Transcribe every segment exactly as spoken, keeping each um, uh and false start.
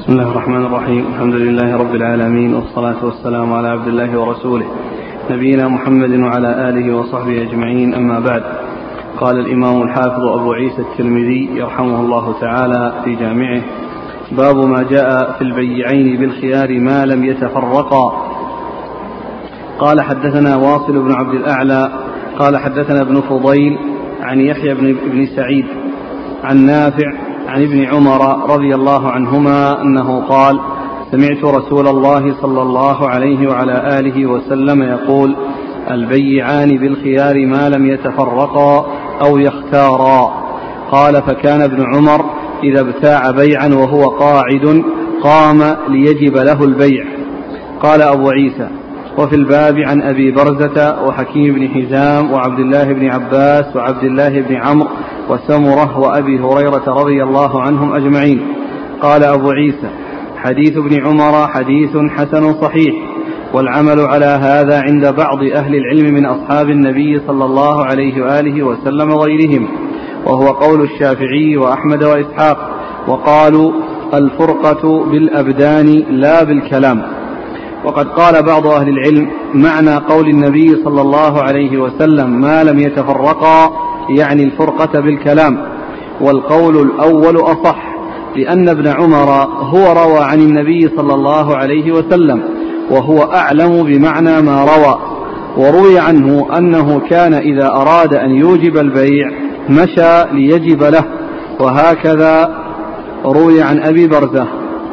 بسم الله الرحمن الرحيم. الحمد لله رب العالمين، والصلاة والسلام على عبد الله ورسوله نبينا محمد وعلى آله وصحبه أجمعين، أما بعد. قال الإمام الحافظ أبو عيسى الترمذي يرحمه الله تعالى في جامعه: باب ما جاء في البيعين بالخيار ما لم يتفرقا. قال حدثنا واصل بن عبد الأعلى قال حدثنا ابن فضيل عن يحيى بن سعيد عن نافع عن ابن عمر رضي الله عنهما أنه قال: سمعت رسول الله صلى الله عليه وعلى آله وسلم يقول: البيعان بالخيار ما لم يتفرقا أو يختارا. قال: فكان ابن عمر إذا ابتاع بيعا وهو قاعد قام ليجب له البيع. قال أبو عيسى: وفي الباب عن أبي برزة وحكيم بن حزام وعبد الله بن عباس وعبد الله بن عمرو وسمرة وأبي هريرة رضي الله عنهم أجمعين. قال أبو عيسى: حديث ابن عمر حديث حسن صحيح، والعمل على هذا عند بعض أهل العلم من أصحاب النبي صلى الله عليه وآله وسلم وغيرهم، وهو قول الشافعي وأحمد وإسحاق، وقالوا: الفرقة بالأبدان لا بالكلام. وقد قال بعض أهل العلم: معنى قول النبي صلى الله عليه وسلم ما لم يتفرقا يعني الفرقة بالكلام، والقول الأول أصح، لأن ابن عمر هو روى عن النبي صلى الله عليه وسلم، وهو أعلم بمعنى ما روى. وروي عنه أنه كان إذا أراد أن يوجب البيع مشى ليجب له، وهكذا روي عن أبي برزة.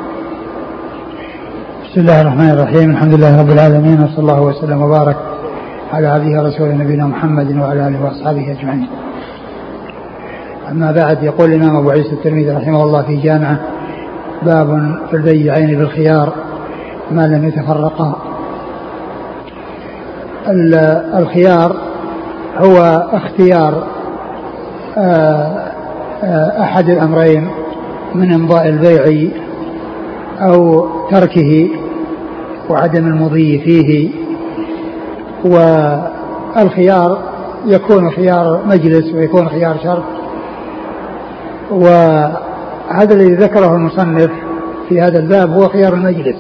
بسم الله الرحمن الرحيم. الحمد لله رب العالمين، وصلى الله وسلم وبارك على عبده ورسوله نبينا محمد وعلى آله وأصحابه أجمعين. أما بعد، يقول الإمام أبو عيسى الترمذي رحمه الله في جامعه: باب في البيعين بالخيار ما لم يتفرقا. الخيار هو اختيار أحد الأمرين من إمضاء البيع أو تركه وعدم المضي فيه. والخيار يكون خيار مجلس ويكون خيار شرط، وهذا الذي ذكره المصنف في هذا الباب هو خيار المجلس،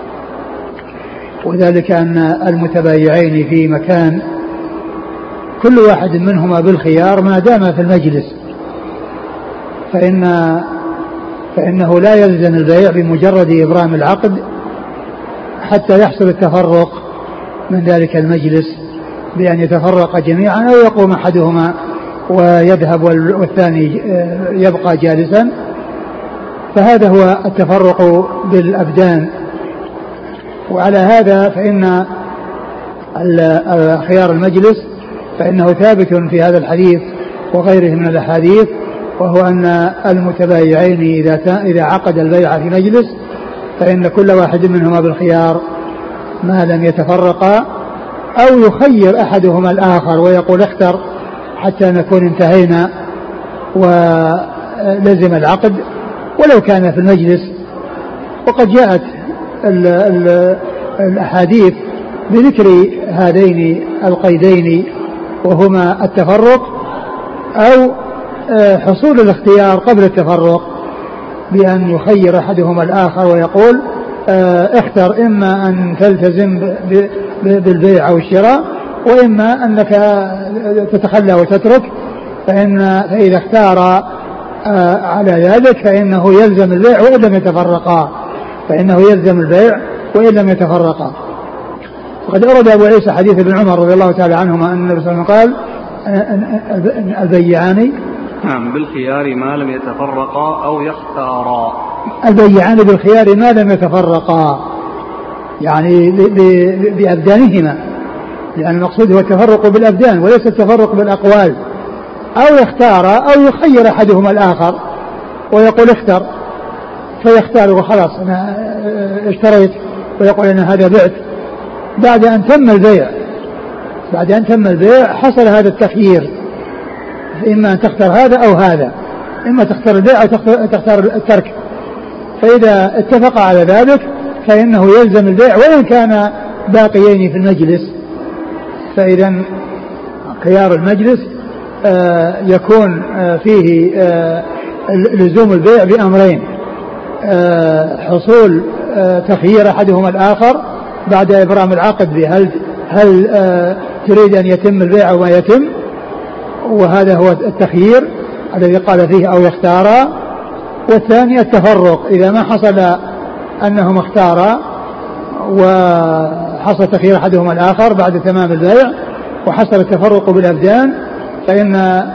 وذلك أن المتبايعين في مكان كل واحد منهما بالخيار ما دام في المجلس، فإن فإنه لا يلزم البيع بمجرد إبرام العقد حتى يحصل التفرق من ذلك المجلس بأن يتفرق جميعا، أو يقوم أحدهما ويذهب والثاني يبقى جالسا، فهذا هو التفرق بالأبدان. وعلى هذا فإن خيار المجلس فإنه ثابت في هذا الحديث وغيره من الأحاديث، وهو أن المتبايعين إذا إذا عقد البيع في مجلس فإن كل واحد منهما بالخيار ما لم يتفرقا، أو يخير أحدهما الآخر ويقول: اختر حتى نكون انتهينا ولزم العقد ولو كان في المجلس. وقد جاءت ال ال الأحاديث بذكر هذين القيدين، وهما التفرق أو حصول الاختيار قبل التفرق، بأن يخير أحدهما الآخر ويقول: اختر، إما أن تلتزم بالبيع أو الشراء، وإما أنك تتخلى وتترك. فإن فإذا اختار على ذلك فإنه يلزم البيع وإن لم يتفرقا، فإنه يلزم البيع وإن لم يتفرقا. وقد أورد أبو عيسى حديث ابن عمر رضي الله تعالى عنهما أن النبي صلى الله عليه وسلم قال: البيعان نعم بالخيار ما لم يتفرقا أو يختارا. البيعان بالخيار ما لم يتفرقا، يعني بأبدانهما، لأن المقصود هو التفرق بالأبدان وليس التفرق بالأقوال. أو يختارا أو يخير أحدهما الآخر ويقول: اختر، فيختار وخلاص أنا اشتريت، ويقول: أنا هذا بعت. بعد أن تم البيع بعد أن تم البيع حصل هذا التخيير، إما أن تختار هذا أو هذا، إما تختار البيع أو تختار الترك. فإذا اتفق على ذلك فإنه يلزم البيع وإن كان باقيين في المجلس. فإذا خيار المجلس يكون فيه لزوم البيع بأمرين: حصول تخيير أحدهما الآخر بعد إبرام العقد بهل هل تريد أن يتم البيع أو ما يتم، وهذا هو التخيير الذي قال فيه أو يختارا. والثاني التفرق إذا ما حصل أنهم اختارا وحصل تخيير أحدهما الآخر بعد تمام البيع وحصل التفرق بالأبدان فإن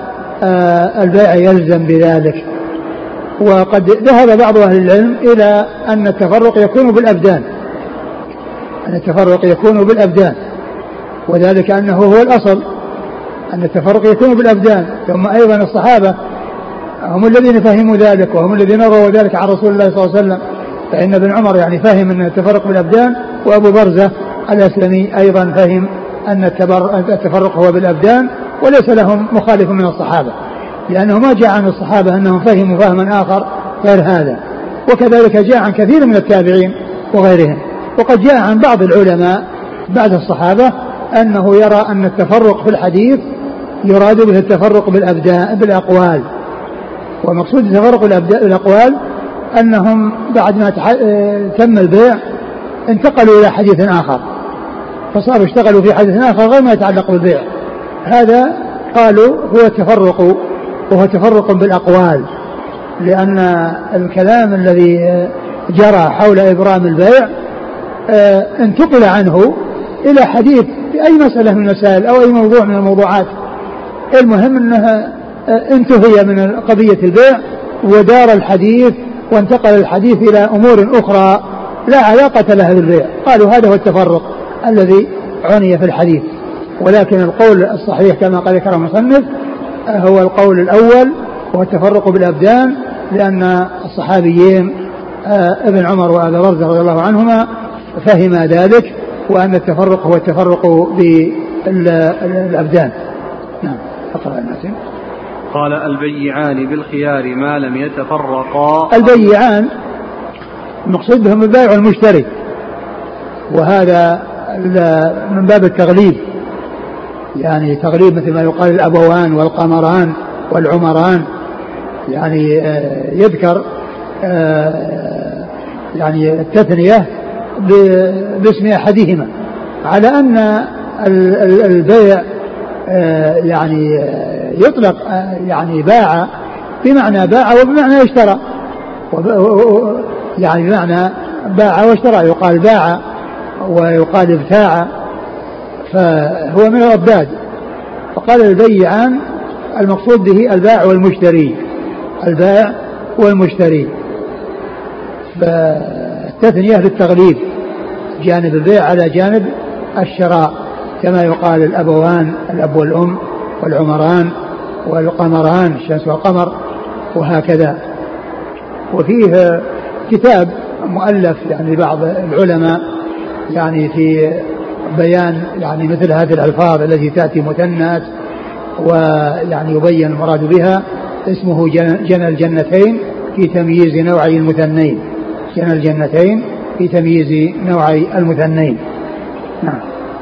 البيع يلزم بذلك. وقد ذهب بعض أهل العلم إلى أن التفرق يكون بالأبدان، أن التفرق يكون بالأبدان، وذلك أنه هو الأصل أن التفرق يكون بالأبدان. ثم أيضا الصحابة هم الذين فهموا ذلك وهم الذين رووا ذلك عن رسول الله صلى الله عليه وسلم، فإن ابن عمر يعني فهم أن التفرق بالأبدان، وأبو برزة الأسلمي أيضا فهم أن التفرق هو بالأبدان، وليس لهم مخالف من الصحابة، لأنه ما جاء عن الصحابة أنهم فهموا فهما آخر غير هذا. وكذلك جاء عن كثير من التابعين وغيرهم. وقد جاء عن بعض العلماء بعد الصحابة أنه يرى أن التفرق في الحديث يراد به التفرق بالأبدان بالأقوال، ومقصود التفرق بالأقوال أنهم بعد ما تم البيع انتقلوا إلى حديث آخر، فصاروا اشتغلوا في حديث آخر غير ما يتعلق بالبيع. هذا قالوا هو التفرق، وهو تفرق بالأقوال، لأن الكلام الذي جرى حول إبرام البيع انتقل عنه إلى حديث في أي مسألة من المسائل أو أي موضوع من الموضوعات. المهم أنها انتهي من قضية البيع ودار الحديث وانتقل الحديث إلى أمور أخرى لا علاقة لها بالبيع. قالوا هذا هو التفرق الذي عني في الحديث. ولكن القول الصحيح كما قال ذكر المصنف هو القول الأول، وهو التفرق بالأبدان، لأن الصحابيين ابن عمر وأبي برزة رضي الله عنهما فهما ذلك، وأن التفرق هو التفرق بالأبدان. نعم. أقرأ الناس. قال البيعان بالخيار ما لم يتفرقا. البيعان مقصود بهم البائع والمشتري، وهذا من باب التغليب، يعني تغليب مثل ما يقال الأبوان والقمران والعمران، يعني يذكر يعني التثنية باسم أحدهما، على أن البيع يعني يطلق يعني باع بمعنى باع وبمعنى اشترى، يعني بمعنى باع واشترى، يقال باع ويقال ابتاع، فهو من الأضداد. فقال البيعان المقصود به البائع والمشتري، البائع والمشتري، فالتثنية للتغليب، جانب البيع على جانب الشراء، كما يقال الأبوان الأب والأم والعمران والقمران الشمس والقمر وهكذا. وفيه كتاب مؤلف يعني بعض العلماء يعني في بيان يعني مثل هذه الألفاظ التي تأتي مثنات ويعني يبين المراد بها، اسمه جنى الجنتين في تمييز نوعي المثنين، جنى الجنتين في تمييز نوعي المثنين. نعم.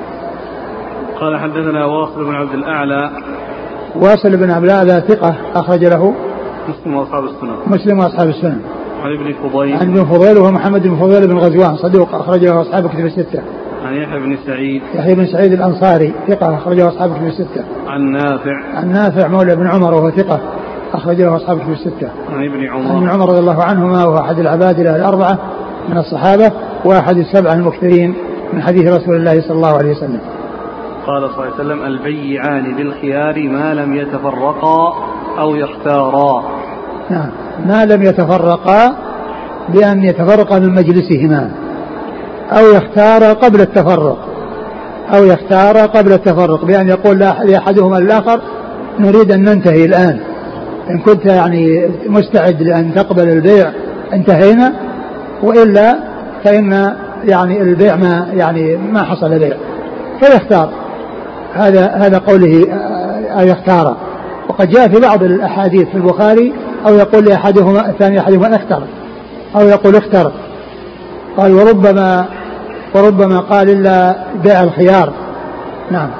قال حدثنا واصل بن عبد الأعلى. واصل بن عبد الأعلى ثقة أخرج له مسلم وأصحاب السنن. مسلم وأصحاب السنن. عن ابن فضيل. عن ابن فضيل وهو محمد بن فضيل بن غزوان صدوق أخرج له أصحاب كتب الستة. عن يحيى بن سعيد. يحيى بن سعيد الأنصاري ثقة أخرج له أصحاب كتب الستة. عن نافع. عن نافع مولى بن عمر وهو ثقة أخرج له أصحاب كتب الستة. عن ابن عمر. عن ابن عمر رضي الله عنهما وهو أحد العباد الأربعة من الصحابة وأحد السبعة المكثرين من حديث رسول الله صلى الله عليه وسلم. قال صلى الله عليه وسلم البيعان بالخيار ما لم يتفرقا أو يختارا. نعم، ما لم يتفرقا بأن يتفرقا من مجلسهما، أو يختار قبل التفرق، أو يختار قبل التفرق بأن يقول لأحدهما للآخر نريد أن ننتهي الآن، إن كنت يعني مستعد لأن تقبل البيع انتهينا، وإلا فإن يعني البيع ما يعني ما حصل بيع، فيختار. هذا هذا قوله أو يختار. وقد جاء في بعض الأحاديث في البخاري أو يقول لأحدهما الثاني أحدهما اختر، أو يقول اختر. قال وربما وربما قال إلا بيع الخيار. نعم.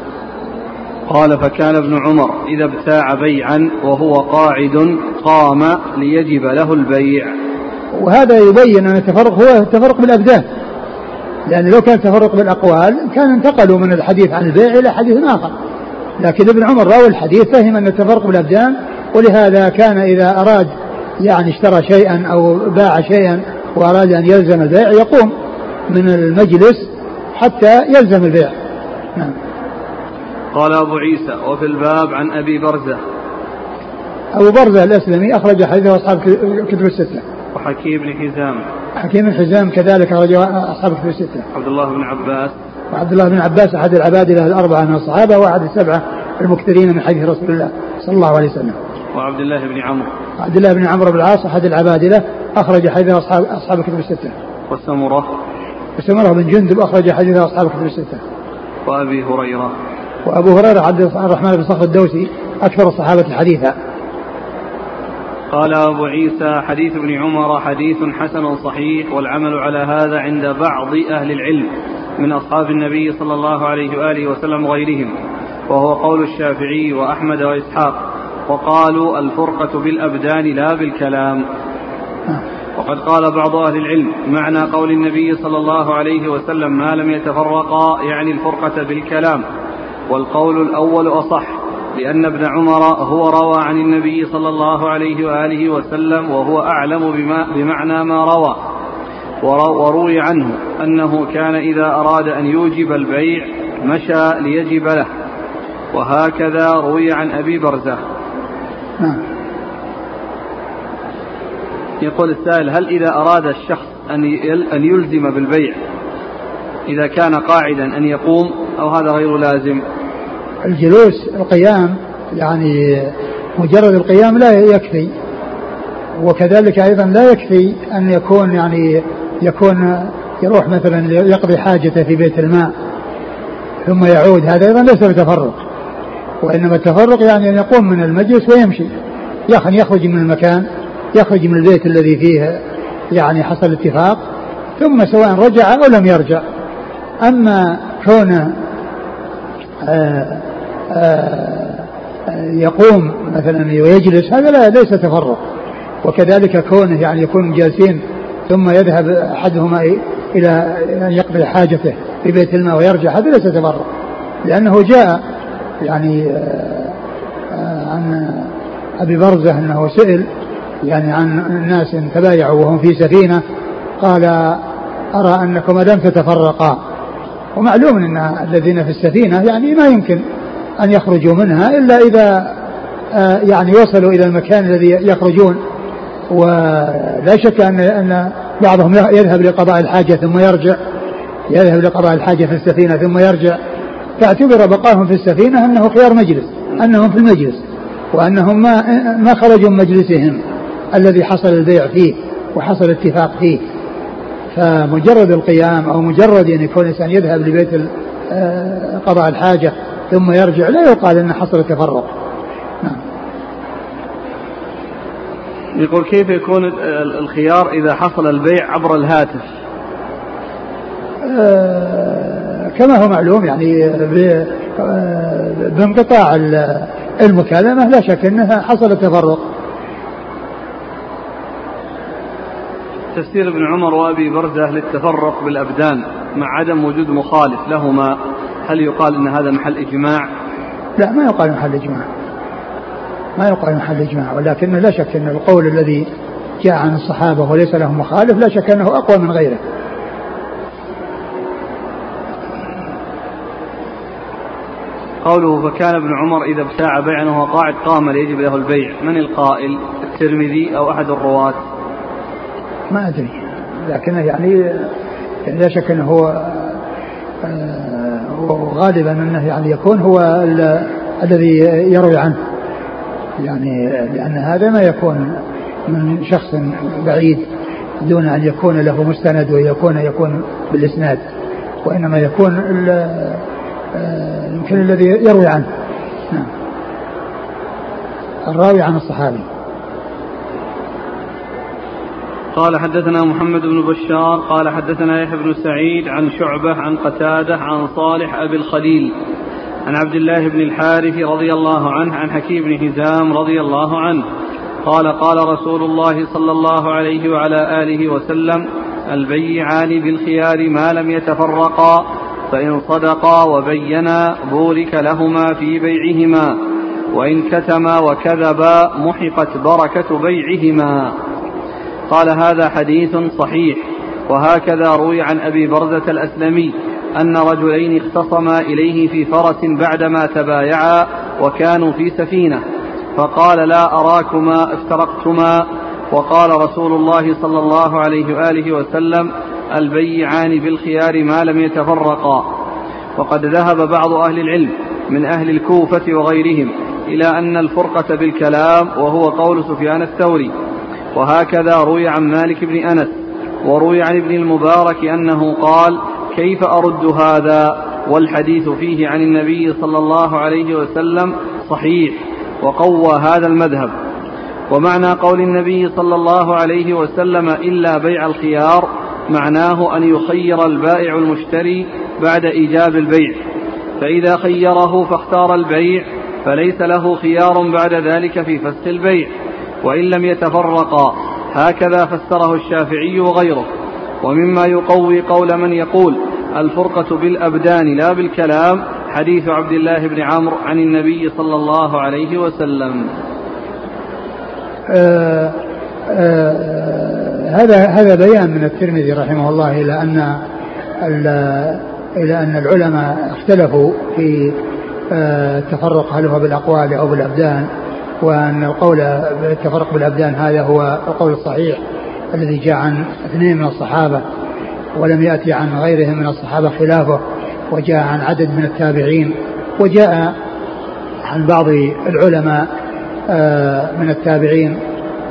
قال فكان ابن عمر إذا ابتاع بيعا وهو قاعد قام ليجب له البيع. وهذا يبين أن التفرق هو التفرق بالأبدان، لأن لو كان التفرق بالأقوال كان انتقلوا من الحديث عن البيع إلى حديث آخر، لكن ابن عمر راوي الحديث فهم أن التفرق بالأبدان، ولهذا كان إذا أراد يعني اشترى شيئا أو باع شيئا وأراد أن يلزم البيع يقوم من المجلس حتى يلزم البيع. نعم. قال أبو عيسى وفي الباب عن أبي برزة. أبو برزة الأسلمي أخرج حديثه أصحاب كتب الستة. وحكيم بن حزام. حكيم بن حزام كذلك أخرج أصحاب كتب الستة. عبد الله بن عباس. وعبد الله بن عباس أحد العبادلة الأربعة من الصحابة وأحد السبعة المكثرين من حديث رسول الله صلى الله عليه وسلم. وعبد الله بن عمرو. عبد الله بن عمرو بن العاص أحد العبادلة أخرج حديث أصحاب أصحاب كتب الستة. والسمرة. وسمرة بن جندب أخرج حديث أصحاب كتب الستة. وأبي هريرة. وأبو هريرة عبد الرحمن بن صخر الدوسي أكثر الصحابة حديثا. قال أبو عيسى حديث ابن عمر حديث حسن صحيح، والعمل على هذا عند بعض أهل العلم من أصحاب النبي صلى الله عليه وآله وسلم وغيرهم، وهو قول الشافعي وأحمد وإسحاق، وقالوا الفرقة بالأبدان لا بالكلام. وقد قال بعض أهل العلم معنى قول النبي صلى الله عليه وسلم ما لم يتفرقا يعني الفرقة بالكلام، والقول الأول أصح، لأن ابن عمر هو روى عن النبي صلى الله عليه وآله وسلم وهو أعلم بما بمعنى ما روى، وروي عنه أنه كان إذا أراد أن يوجب البيع مشى ليجب له، وهكذا روي عن أبي برزة. يقول السائل هل إذا أراد الشخص أن يلزم بالبيع إذا كان قاعدا أن يقوم أو هذا غير لازم؟ الجلوس القيام يعني مجرد القيام لا يكفي، وكذلك أيضا لا يكفي أن يكون يعني يكون يروح مثلا يقضي حاجته في بيت الماء ثم يعود، هذا أيضا ليس بتفرق، وإنما التفرق يعني أن يقوم من المجلس ويمشي، يخرج من المكان، يخرج من البيت الذي فيه يعني حصل اتفاق، ثم سواء رجع أو لم يرجع. أما كونه آآ آآ يقوم مثلا ويجلس هذا لا ليس تفرق، وكذلك كونه يعني يكون جالسين ثم يذهب أحدهما إلى أن يقضي حاجته في بيت الماء ويرجع هذا ليس تفرق، لأنه جاء يعني عن أبي برزة أنه سئل يعني عن الناس تبايعوا وهم في سفينة، قال أرى أنكم لم تتفرقا، ومعلوم أن الذين في السفينة يعني ما يمكن أن يخرجوا منها إلا إذا يعني وصلوا إلى المكان الذي يخرجون، ولا شك أن أن بعضهم يذهب لقضاء الحاجة ثم يرجع، يذهب لقضاء الحاجة في السفينة ثم يرجع، فاعتبر بقاهم في السفينة أنه خيار مجلس، أنهم في المجلس، وأنهم ما ما خرجوا من مجلسهم الذي حصل البيع فيه وحصل اتفاق فيه. فمجرد القيام أو مجرد أن يكون الإنسان يذهب لبيت قضاء الحاجة ثم يرجع لا يقال أن حصل تفرق. نعم. يقول كيف يكون الخيار إذا حصل البيع عبر الهاتف؟ آه كما هو معلوم يعني بانقطاع المكالمة لا شك أنها حصل تفرق. تفسير ابن عمر وأبي برزة للتفرق بالأبدان مع عدم وجود مخالف لهما، هل يقال أن هذا محل إجماع؟ لا ما يقال محل إجماع، ما يقال محل إجماع، ولكن لا شك أن القول الذي جاء عن الصحابة وليس لهم مخالف لا شك أنه أقوى من غيره. قوله فكان ابن عمر إذا ابتاع بيعا وهو قاعد قام ليجب له البيع، من القائل؟ الترمذي أو أحد الرواة؟ ما أدري، لكن يعني لا شك أنه هو غالبا أنه يعني يكون هو الذي يروي عنه، يعني لأن هذا ما يكون من شخص بعيد دون أن يكون له مستند ويكون يكون بالإسناد، وإنما يكون يمكن الذي يروي عنه. نعم. الراوي عن الصحابي. قال حدثنا محمد بن بشار قال حدثنا يحيى بن سعيد عن شعبة عن قتادة عن صالح أبي الخليل عن عبد الله بن الحارث رضي الله عنه عن حكيم بن حزام رضي الله عنه قال قال رسول الله صلى الله عليه وعلى آله وسلم البيعان بالخيار ما لم يتفرقا فإن صدقا وبينا بورك لهما في بيعهما وإن كتما وكذبا محقت بركة بيعهما. قال هذا حديث صحيح. وهكذا روي عن أبي برزة الأسلمي أن رجلين اختصما إليه في فرس بعدما تبايعا وكانوا في سفينة فقال لا أراكما افترقتما وقال رسول الله صلى الله عليه وآله وسلم البيعان بالخيار ما لم يتفرقا. وقد ذهب بعض أهل العلم من أهل الكوفة وغيرهم إلى أن الفرقة بالكلام وهو قول سفيان الثوري. وهكذا روي عن مالك بن أنس وروي عن ابن المبارك أنه قال كيف أرد هذا والحديث فيه عن النبي صلى الله عليه وسلم صحيح وقوى هذا المذهب. ومعنى قول النبي صلى الله عليه وسلم إلا بيع الخيار معناه أن يخير البائع المشتري بعد إيجاب البيع، فإذا خيره فاختار البيع فليس له خيار بعد ذلك في فسخ البيع وإن لم يتفرقا. هكذا فسره الشافعي وغيره. ومما يقوي قول من يقول الفرقة بالأبدان لا بالكلام حديث عبد الله بن عمرو عن النبي صلى الله عليه وسلم. آه آه هذا هذا بيان من الترمذي رحمه الله إلى أن إلى أن العلماء اختلفوا في التفرق هل هو بالأقوال أو بالأبدان، وأن القول بالتفرق بالأبدان هذا هو القول الصحيح الذي جاء عن اثنين من الصحابة ولم يأتي عن غيرهم من الصحابة خلافه، وجاء عن عدد من التابعين، وجاء عن بعض العلماء من التابعين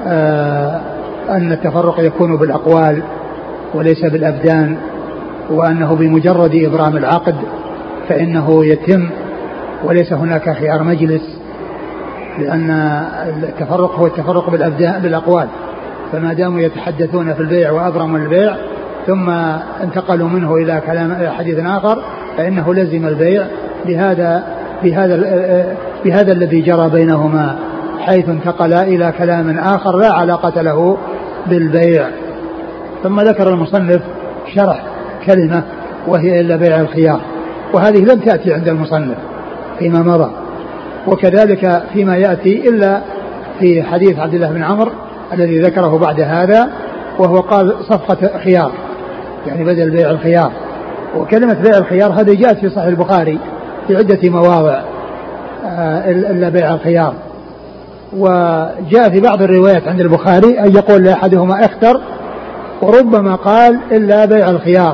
أن التفرق يكون بالأقوال وليس بالأبدان، وأنه بمجرد إبرام العقد فإنه يتم وليس هناك خيار مجلس، لأن التفرق هو التفرق بالأبدان بالأقوال، فما داموا يتحدثون في البيع وأبرموا البيع ثم انتقلوا منه إلى كلام حديث آخر فإنه لزم البيع بهذا بهذا بهذا الذي جرى بينهما، حيث انتقل إلى كلام آخر لا علاقة له بالبيع. ثم ذكر المصنف شرح كلمة وهي إلا بيع الخيار، وهذه لم تأتي عند المصنف فيما مضى، وكذلك فيما يأتي إلا في حديث عبد الله بن عمرو الذي ذكره بعد هذا، وهو قال صفقة خيار يعني بدل بيع الخيار. وكلمة بيع الخيار هذه جاءت في صحيح البخاري في عدة مواضع إلا بيع الخيار، وجاء في بعض الروايات عند البخاري أن يقول لأحدهما اختر، وربما قال إلا بيع الخيار.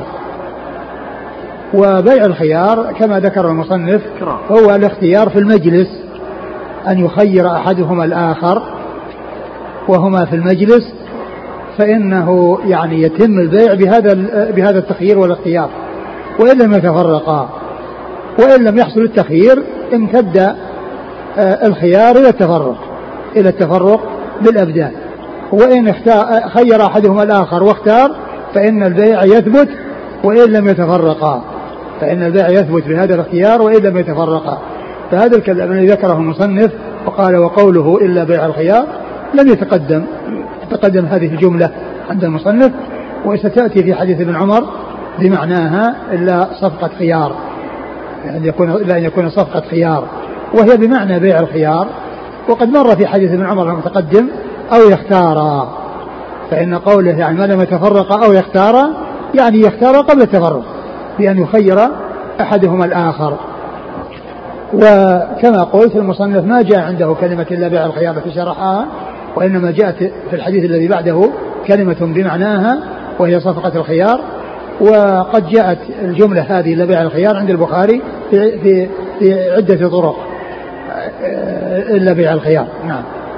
وبيع الخيار كما ذكر المصنف هو الاختيار في المجلس، أن يخير أحدهما الآخر وهما في المجلس، فإنه يعني يتم البيع بهذا بهذا التخيير والاختيار، وإن لم يتفرقا. وإن لم يحصل التخيير امتد الخيار إلى التفرق إلى التفرق بالأبدان. وإن خير أحدهما الآخر واختار فإن البيع يثبت وإن لم يتفرقا، فإن البيع يثبت بهذا الاختيار وإن لم يتفرقا. فهذا الكلام الذي ذكره المصنف وقال وقوله إلا بيع الخيار لم يتقدم تقدم هذه الجملة عند المصنف، وستأتي في حديث ابن عمر بمعناها إلا صفقة خيار، يعني يكون إلا أن يكون صفقة خيار وهي بمعنى بيع الخيار. وقد مر في حديث ابن عمر المتقدم أو يختارا، فإن قوله يعني ما لم يتفرق أو يختارا يعني يختار قبل التفرق بأن يخير أحدهما الآخر. وكما قلت المصنف ما جاء عنده كلمة إلا بيع الخيار التي شرحها، وإنما جاءت في الحديث الذي بعده كلمة بمعناها وهي صفقة الخيار. وقد جاءت الجملة هذه إلا بيع الخيار عند البخاري في, في, في عدة طرق إلا بيع الخيار. نعم.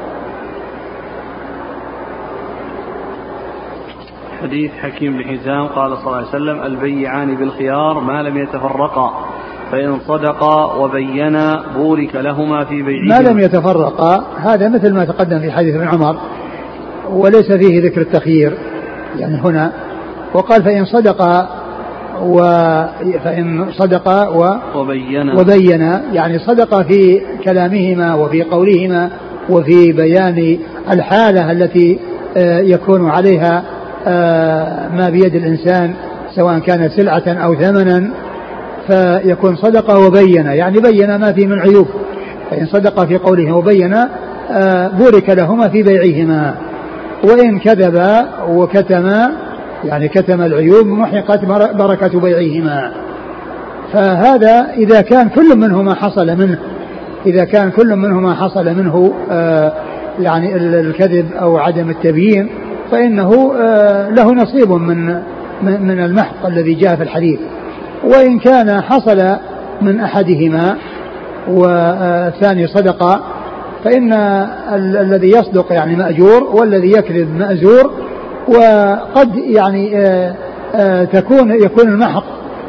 حديث حكيم بن حزام قال صلى الله عليه وسلم البيعان بالخيار ما لم يتفرقا فإن صدقا وبينا بورك لهما في بيعهما. ما لم يتفرقا هذا مثل ما تقدم في حديث ابن عمر، وليس فيه ذكر التخيير يعني هنا. وقال فإن صدقا و فإن صدقا و وبينا وبينا يعني صدقا في كلامهما وفي قولهما وفي بيان الحالة التي يكون عليها ما بيد الإنسان سواء كان سلعة أو ثمنا، فيكون صدق وبين، يعني بين ما فيه من عيوب، فإن صدق في قوله وبين بورك لهما في بيعهما، وإن كذبا وكتما يعني كتم العيوب محقت بركة بيعهما. فهذا إذا كان كل منهما حصل منه إذا كان كل منهما حصل منه آه يعني الكذب أو عدم التبيين، فإنه آه له نصيب من من المحق الذي جاء في الحديث. وإن كان حصل من أحدهما والثاني صدق، فإن ال- الذي يصدق يعني مأجور والذي يكذب مأزور. وقد يعني آه آه تكون يكون المحق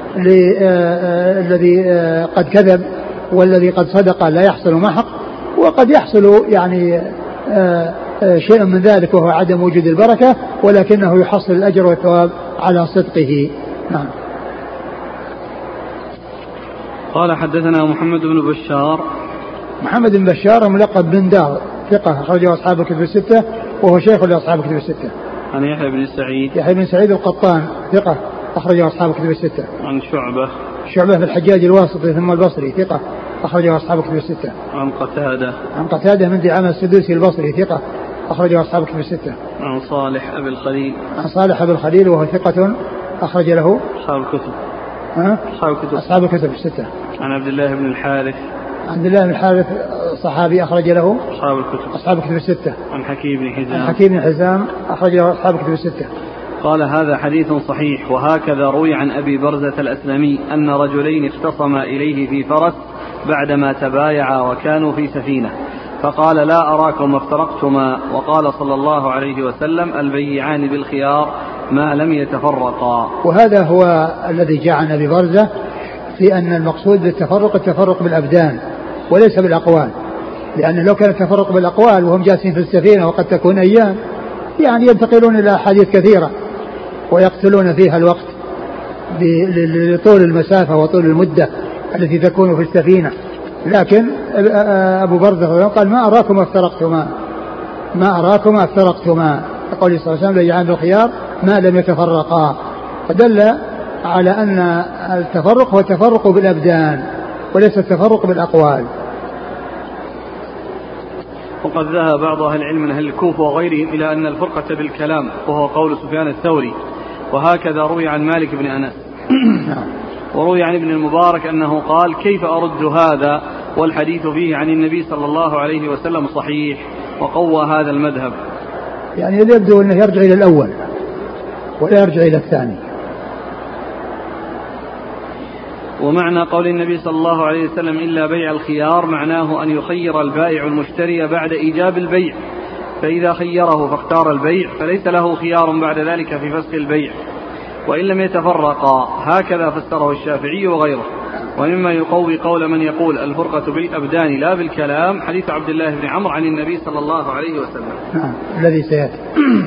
للذي قد كذب والذي قد صدق لا يحصل محق، وقد يحصل يعني شيء من ذلك وهو عدم وجود البركة، ولكنه يحصل الأجر والثواب على صدقه. نعم. قال حدثنا محمد بن بشار. محمد بن بشار ملقب بن دار، ثقة أخرجه أصحاب الكتب الستة، وهو شيخ لأصحاب الكتب الستة. عن يحيى بن سعيد. يحيى بن سعيد القطان، ثقة أخرجه أصحاب الكتب الستة. عن شعبة. شعبة في الحجاج الواسطي ثم البصري، ثقة أخرجه أصحاب الكتب الستة. عن قتادة. عن قتادة من دعامة السدوسي البصري، ثقة أخرجه أصحاب الكتب الستة. عن صالح أبي الخليل. عن صالح أبي الخليل وهو ثقة أخرج له أصحاب الكتب. أه؟ أصحاب الكتب. أصحاب الكتب الستة. عن عبد الله بن الحارث. عبد الله بن الحارث صحابي أخرج له أصحاب الكتب. أصحاب الكتب الستة. عن حكيم بن حزام. عن حكيم بن حزام أخرج له أصحاب الكتب الستة. قال هذا حديث صحيح. وهكذا روي عن أبي برزة الأسلمي أن رجلين اختصما إليه في فرس بعدما تبايعا وكانوا في سفينة، فقال لا أراكم افترقتما، وقال صلى الله عليه وسلم البيعان بالخيار ما لم يتفرقا. وهذا هو الذي جاء عن أبي برزة في أن المقصود بالتفرق التفرق بالأبدان وليس بالأقوال، لأن لو كان التفرق بالأقوال وهم جالسين في السفينة وقد تكون أيام يعني ينتقلون إلى أحاديث كثيرة ويقتلون فيها الوقت لطول المسافة وطول المدة التي تكون في السفينة. لكن أبو برزة قال ما أراكم افترقتما ما أراكم افترقتما يقول صلى الله عليه وسلم بيعان بالخيار ما لم يتفرقا، فدل على أن التفرق هو التفرق بالأبدان وليس التفرق بالأقوال. وقد ذهب بعض أهل العلم من أهل الكوفة وغيرهم إلى أن الفرقة بالكلام، وهو قول سفيان الثوري، وهكذا روي عن مالك بن أنس. وروي عن ابن المبارك أنه قال كيف أرد هذا والحديث فيه عن النبي صلى الله عليه وسلم صحيح، وقوى هذا المذهب. يعني يبدو أنه يرجع إلى الأول ولا يرجع إلى الثاني. ومعنى قول النبي صلى الله عليه وسلم إلا بيع الخيار معناه أن يخير البائع المشتري بعد إيجاب البيع، فإذا خيره فاختار البيع فليس له خيار بعد ذلك في فسخ البيع وإن لم يتفرقا. هكذا فسره الشافعي وغيره. ومما يقوي قول من يقول الفرقة بالأبدان لا بالكلام حديث عبد الله بن عمرو عن النبي صلى الله عليه وسلم نعم الذي سيأتي.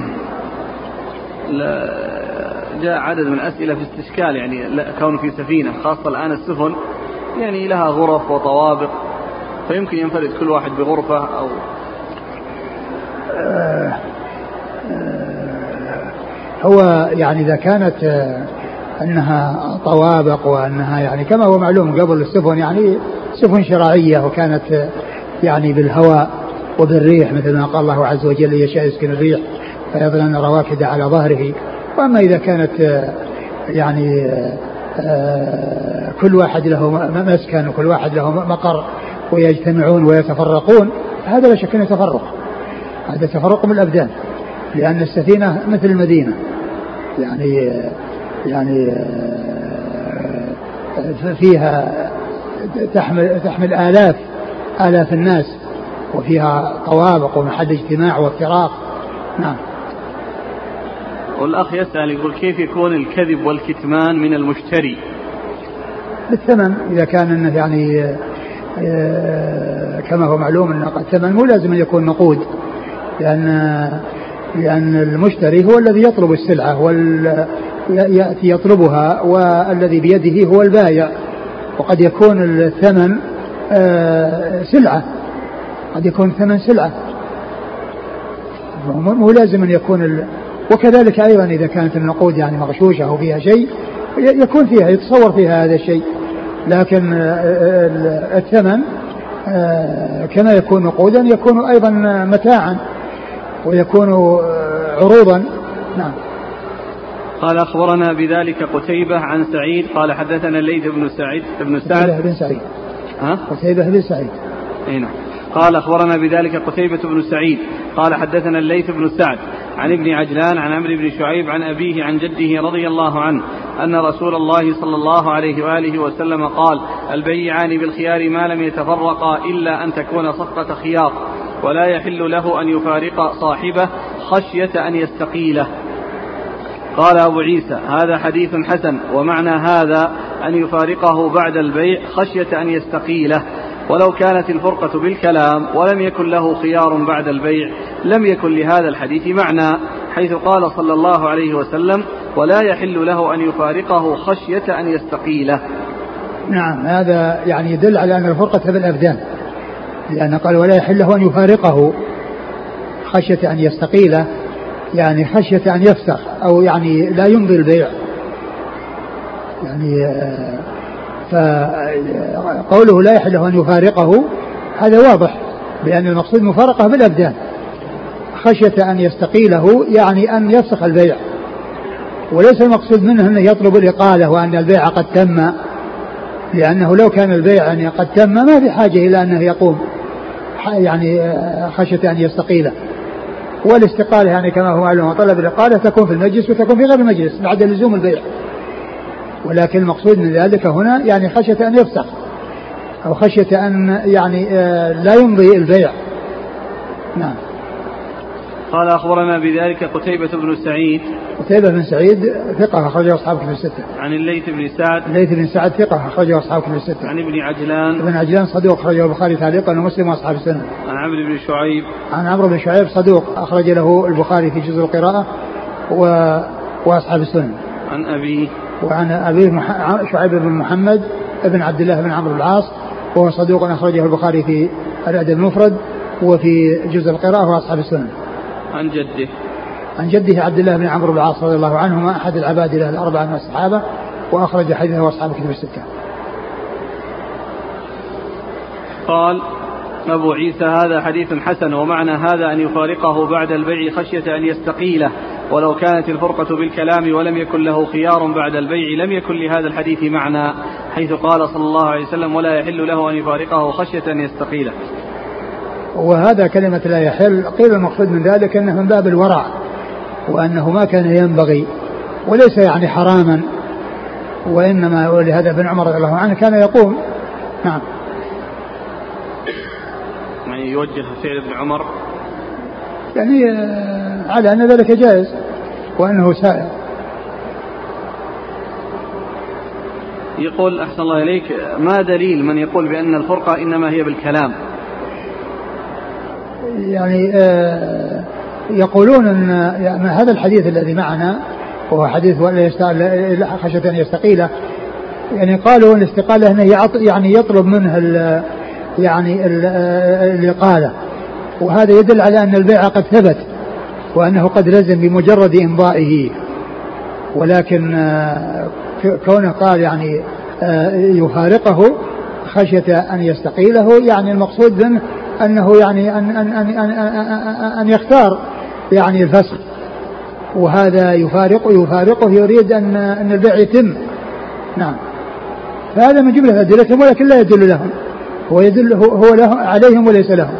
جاء عدد من أسئلة في استشكال، يعني كون في سفينة خاصة الآن السفن يعني لها غرف وطوابق، فيمكن ينفرد كل واحد بغرفة أو آه آه هو يعني إذا كانت آه أنها طوابق وأنها يعني كما هو معلوم قبل السفن يعني سفن شراعية وكانت آه يعني بالهواء وبالريح مثل ما قال الله عز وجل يشاء يسكن الريح فيظلن رواكد على ظهره. وأما إذا كانت آه يعني آه كل واحد له مسكن وكل واحد له مقر ويجتمعون ويتفرقون هذا لا شك أنه تفرق، هذا تفرق بالأبدان، لأن السفينة مثل المدينة يعني يعني فيها تحمل تحمل آلاف آلاف الناس وفيها طوابق ومحل اجتماع وافتراق. نعم. والأخ يسأل يقول كيف يكون الكذب والكتمان من المشتري؟ بالثمن إذا كان إنه يعني كما هو معلوم أن الثمن مو لازم أن يكون نقود، لأن لأن المشتري هو الذي يطلب السلعة ويأتي يطلبها والذي بيده هو البائع، وقد يكون الثمن سلعة، قد يكون الثمن سلعة مو لازم أن يكون ال... وكذلك أيضا إذا كانت النقود يعني مغشوشة أو فيها شيء يكون فيها يتصور فيها هذا الشيء، لكن الثمن كما يكون نقودا يكون أيضا متاعا ويكون عروضا. نعم. قال أخبرنا بذلك قتيبة عن سعيد قال حدثنا الليث بن سعيد بن سعد بن سعيد ها قتيبة بن سعيد هنا قال أخبرنا بذلك قتيبة بن سعيد قال حدثنا الليث بن سعد عن ابن عجلان عن عمرو بن شعيب عن أبيه عن جده رضي الله عنه أن رسول الله صلى الله عليه وآله وسلم قال البيعان بالخيار ما لم يتفرقا إلا أن تكون صفقة خيار ولا يحل له أن يفارق صاحبه خشية أن يستقيله. قال أبو عيسى هذا حديث حسن ومعنى هذا أن يفارقه بعد البيع خشية أن يستقيله، ولو كانت الفرقة بالكلام ولم يكن له خيار بعد البيع لم يكن لهذا الحديث معنى، حيث قال صلى الله عليه وسلم ولا يحل له أن يفارقه خشية أن يستقيله. نعم، هذا يعني يدل على أن الفرقة بالأبدان، لأن قال ولا يحل له أن يفارقه خشية أن يستقيله، يعني خشية أن يفسخ أو يعني لا يمضي البيع. يعني فقوله لا يحل له أن يفارقه هذا واضح بأن المقصود مفارقة بالأبدان، خشية أن يستقيله يعني أن يفسخ البيع، وليس المقصود منه أن يطلب الإقالة وأن البيع قد تم، لأنه لو كان البيع يعني قد تم ما في حاجة إلى أنه يقوم يعني خشية أن يستقيله. والاستقالة يعني كما هو معلوم طلب الإقالة تكون في المجلس وتكون في غير المجلس بعد لزوم البيع، ولكن المقصود من ذلك هنا يعني خشية أن يفسخ أو خشية أن يعني لا يمضي البيع. نعم. قال أخبرنا بذلك قتيبة بن سعيد قتيبة بن سعيد ثقة أخرجه أصحاب كتب الستة. عن الليث بن سعد الليث بن سعد ثقة أخرجه أصحاب كتب الستة. عن ابن عجلان ابن عجلان صدوق أخرجه البخاري تعليقا ومسلم وأصحاب السنة. عن عمرو بن شعيب عن عمرو بن شعيب صدوق أخرج له البخاري في جزء القراءة و... وأصحاب السنة. عن أبيه وعن أبيه مح... شعيب بن محمد ابن عبد الله بن عمرو العاص وهو صدوق أخرجه البخاري في الأدب المفرد وفي جزء القراءة وأصحاب السنة. عن جده عن جده عبد الله بن عمرو العاص رضي الله عنهما أحد العباد له الأربعة من الصحابة وأخرج حديثه أصحاب كتب الستة. قال أبو عيسى هذا حديث حسن ومعنى هذا أن يفارقه بعد البيع خشية أن يستقيله، ولو كانت الفرقة بالكلام ولم يكن له خيار بعد البيع لم يكن لهذا الحديث معنى، حيث قال صلى الله عليه وسلم ولا يحل له أن يفارقه خشية أن يستقيله. وهذا كلمة لا يحل قيل المقصود من ذلك أنه من باب الورع وأنه ما كان ينبغي وليس يعني حراما، وإنما ولهذا ابن عمر رضي الله عنه كان يقوم. نعم. يعني يوجه فعل ابن عمر يعني على أن ذلك جائز وأنه سائر. يقول أحسن الله إليك ما دليل من يقول بأن الفرقة إنما هي بالكلام؟ يعني آه يقولون أن يعني هذا الحديث الذي معنا وهو حديث ولا يستقيل خشية أن يستقيله، يعني قالوا الاستقالة أنه يعني يطلب منه ال يعني الإقالة، وهذا يدل على أن البيع قد ثبت وأنه قد لزم بمجرد إمضائه، ولكن آه كونه قال يعني آه يفارقه خشية أن يستقيله، يعني المقصود منه أنه يعني أن, أن, أن, أن, أن يختار يعني الفسخ، وهذا يفارقه يفارقه يريد أن, أن البيع يتم. نعم. فهذا من جملة أدلتهم ولكن لا يدل لهم، هو يدل هو له عليهم وليس لهم.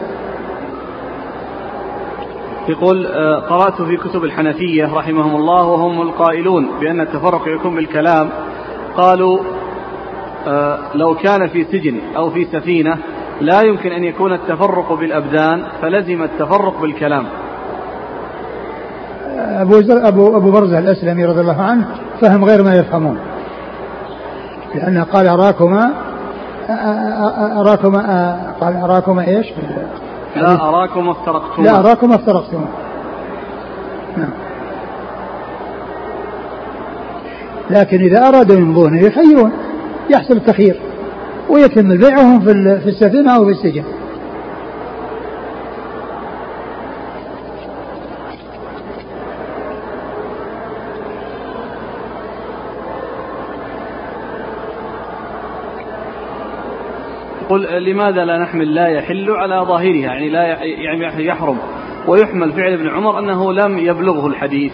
يقول قرأت في كتب الحنفية رحمهم الله وهم القائلون بأن التفرق يكون بالكلام، قالوا لو كان في سجن أو في سفينة لا يمكن أن يكون التفرق بالأبدان فلزم التفرق بالكلام. أبو, أبو, أبو برزة الأسلمي رضي الله عنه فهم غير ما يفهمون، لأنه قال أراكما أراكما قال أراكما إيش لا أراكما افترقتما لا أراكما افترقتما. نعم. لكن إذا أرادوا يمضون يخيرون يحصل التخيير ويتم بيعهم في السفينة أو في السجن. يقول لماذا لا نحمل لا يحل على ظاهرها، يعني لا يعني يحرم، ويحمل فعل ابن عمر أنه لم يبلغه الحديث؟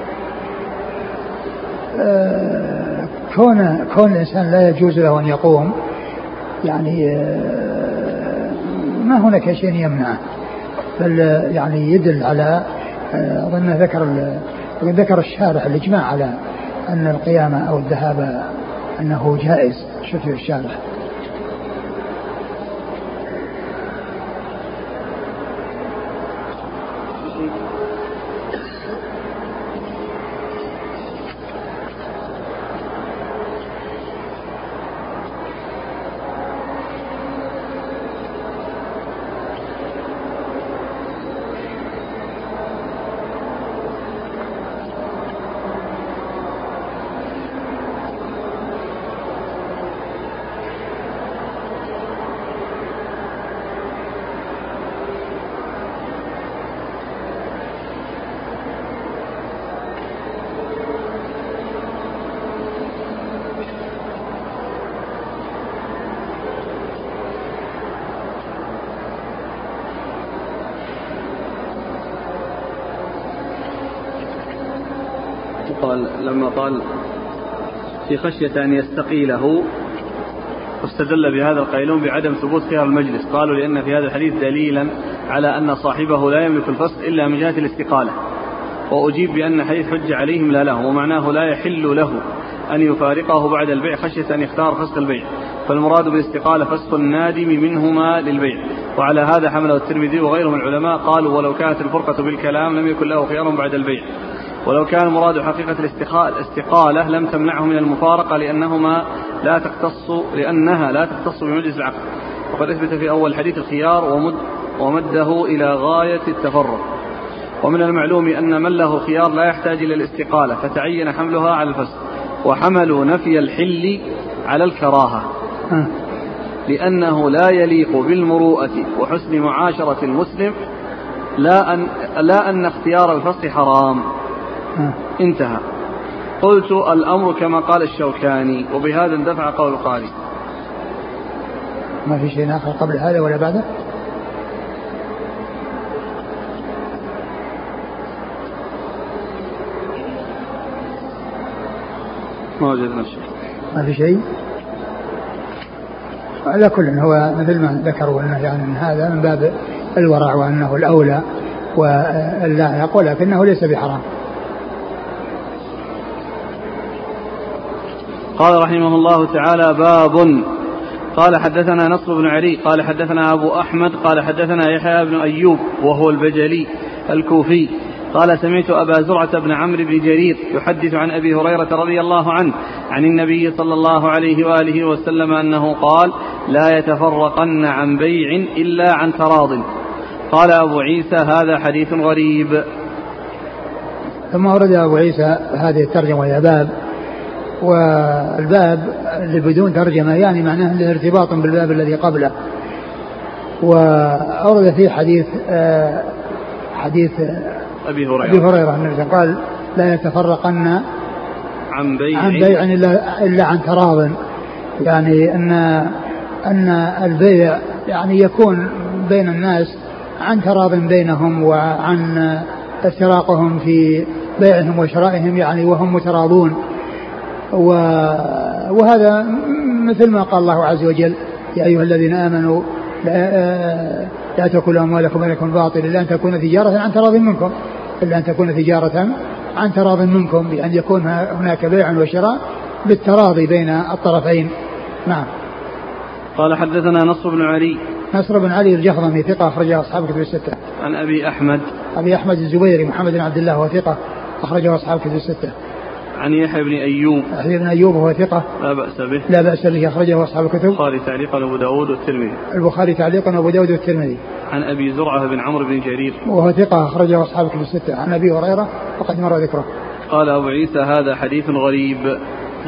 آه كون كون الإنسان لا يجوز له أن يقوم، يعني آه ما هناك شيء يمنعه، بل يعني يدل على أظن آه ذكر ذكر الشارح الإجماع على أن القيامة أو الذهاب أنه جائز. شوف الشارح. قال لما قال في خشية أن يستقيله واستدل بهذا القائلون بعدم ثبوت خيار المجلس، قالوا لأن في هذا الحديث دليلا على أن صاحبه لا يملك الفسق إلا من جهة الاستقالة، وأجيب بأن حديث حج عليهم لا له، ومعناه لا يحل له أن يفارقه بعد البيع خشية أن يختار فسق البيع، فالمراد بالاستقالة فسق النادم منهما للبيع. وعلى هذا حمله الترمذي وغيره من العلماء، قالوا ولو كانت الفرقة بالكلام لم يكن له خيار بعد البيع، ولو كان مراد حقيقة الاستقالة لم تمنعه من المفارقة لأنهما لا تختص لأنها لا تختص بمجلس العقد، وقد أثبت في أول حديث الخيار ومد ومده إلى غاية التفرق. ومن المعلوم أن من له خيار لا يحتاج إلى الاستقالة، فتعين حملها على الفسق، وحملوا نفي الحل على الكراهة لأنه لا يليق بالمروءة وحسن معاشرة المسلم، لا أن, لا أن اختيار الفسق حرام. انتهى. قلت الأمر كما قال الشوكاني، وبهذا اندفع قول القارئ. ما في شيء آخر قبل هذا ولا بعده؟ ما وجدنا شيء. ما في شيء. على كل هو مثل ما ذكروا أنه يعني من هذا من باب الورع وأنه الأولى واللاحق، ولكنه ليس بحرام. قال رحمه الله تعالى: باب. قال حدثنا نصر بن علي قال حدثنا أبو أحمد قال حدثنا يحيى بن أيوب وهو البجلي الكوفي قال سمعت أبا زرعة بن عمرو بن جرير يحدث عن أبي هريرة رضي الله عنه عن النبي صلى الله عليه وآله وسلم أنه قال: لا يتفرقن عن بيع إلا عن تراض. قال أبو عيسى: هذا حديث غريب. ثم ورد أبو عيسى هذه الترجمة يا باب، والباب اللي بدون ترجمة يعني معناه له ارتباط بالباب الذي قبله. وأورد فيه حديث آه حديث أبي هريرة, أبي هريرة النبي قال: لا يتفرقن عن بيع, عن بيع إلا, إلا عن تراض، يعني أن أن البيع يعني يكون بين الناس عن تراض بينهم وعن استراقهم في بيعهم وشرائهم، يعني وهم متراضون. وهذا مثل ما قال الله عز وجل: يا أيها الذين آمنوا لا, لا تأكلوا أموالكم بينكم بالباطل إلا أن تكون تجارة عن تراض منكم إلا أن تكون تجارة عن تراض منكم بأن يكون هناك بيع وشراء بالتراضي بين الطرفين. نعم. قال حدثنا نصر بن علي نصر بن علي الجهضمي ثقة أخرجه أصحاب كتب الستة. عن أبي أحمد أبي أحمد الزبيري محمد بن عبد الله وثقة أخرجه أصحاب كتب الستة. عن يحيى بن أيوب يحيى بن أيوب وهو ثقة لا بأس به لا بأس به أخرجه أصحاب الكتب. البخاري تعليقا وأبو داود والترمذي البخاري تعليقا وأبو داود والترمذي. عن أبي زرعة بن عمرو بن جرير وهو ثقة أخرجه أصحاب الكتب الستة. عن أبي هريرة وقد مر ذكره. قال أبو عيسى: هذا حديث غريب.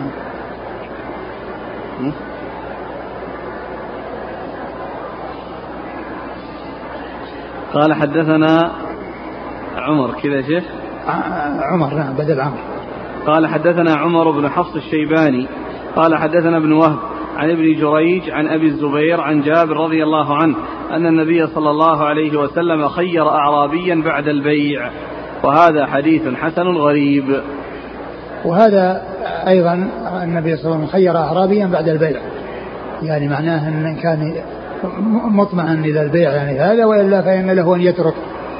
قال حدثنا عمر كذا شيخ عمر نعم بدل عمر. قال حدثنا عمر بن حفص الشيباني قال حدثنا ابن وهب عن ابن جريج عن أبي الزبير عن جابر رضي الله عنه أن النبي صلى الله عليه وسلم خير أعرابيا بعد البيع، وهذا حديث حسن غريب. وهذا أيضا النبي صلى الله عليه وسلم خير أعرابيا بعد البيع، يعني معناه أن كان مطمئن إلى البيع يعني هذا، وإلا فإن له أن يترك.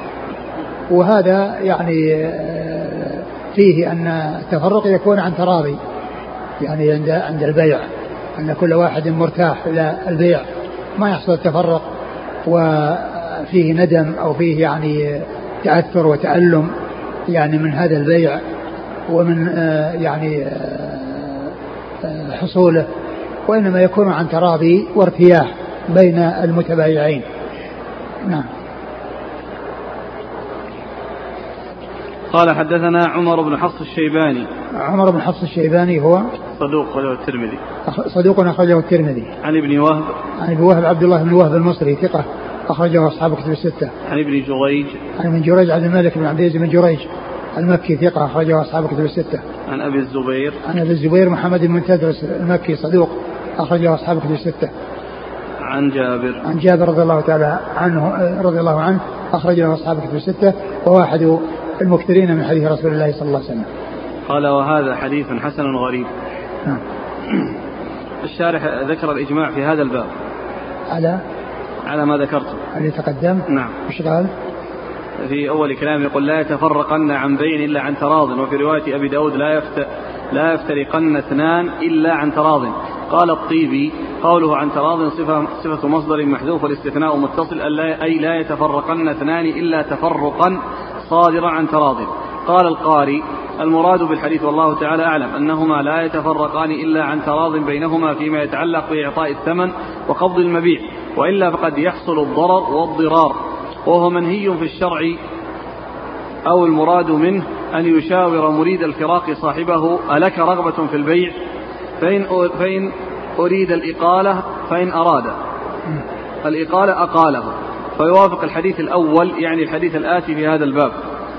وهذا يعني فيه أن التفرق يكون عن تراضي، يعني عند عند البيع أن كل واحد مرتاح إلى البيع، ما يحصل التفرق وفيه ندم أو فيه يعني تأثر وتألم يعني من هذا البيع ومن يعني حصوله، وإنما يكون عن تراضي وارتياح بين المتبايعين. نعم. قال حدثنا عمر بن حفص الشيباني. عمر بن حفص الشيباني هو صدوق أخرجه الترمذي. صدوق أخرجه الترمذي. عن ابن وهب. عن ابن وهب عبد الله بن وهب المصري ثقة أخرجه أصحاب كتب الستة. عن ابن جريج. عن ابن جريج عبد الملك بن عبد العزيز بن جريج المكي ثقة أخرجه أصحاب كتب الستة. عن أبي الزبير. عن أبي الزبير محمد بن تدرس المكي صدوق أخرجه أصحاب كتب الستة. عن جابر. عن جابر رضي الله تعالى عنه رضي الله عنه أخرجه أصحاب كتب الستة، وواحد المكثرين من حديث رسول الله صلى الله عليه وسلم. قال وهذا حديث حسن غريب. نعم. الشارح ذكر الإجماع في هذا الباب على على ما ذكرته اللي تقدم. نعم. وش قال في أول كلام؟ يقول لا يتفرقن عن بين إلا عن تراض، وفي رواية أبي داود لا يفت لا يفترقن اثنان إلا عن تراض. قال الطيبي قوله عن تراض صفة, صفة مصدر محذوف والاستثناء متصل، أي لا يتفرقن اثنان إلا تفرقا صادرا عن تراض. قال القاري المراد بالحديث والله تعالى أعلم أنهما لا يتفرقان إلا عن تراض بينهما فيما يتعلق بإعطاء الثمن وقبض المبيع، وإلا فقد يحصل الضرر والضرار، وهو منهي في الشرع، أو المراد منه أن يشاور مريد الفراق صاحبه ألك رغبة في البيع، فإن, فإن أريد الإقالة فإن أراد الإقالة أقاله، فيوافق الحديث الأول يعني الحديث الآتي في هذا الباب.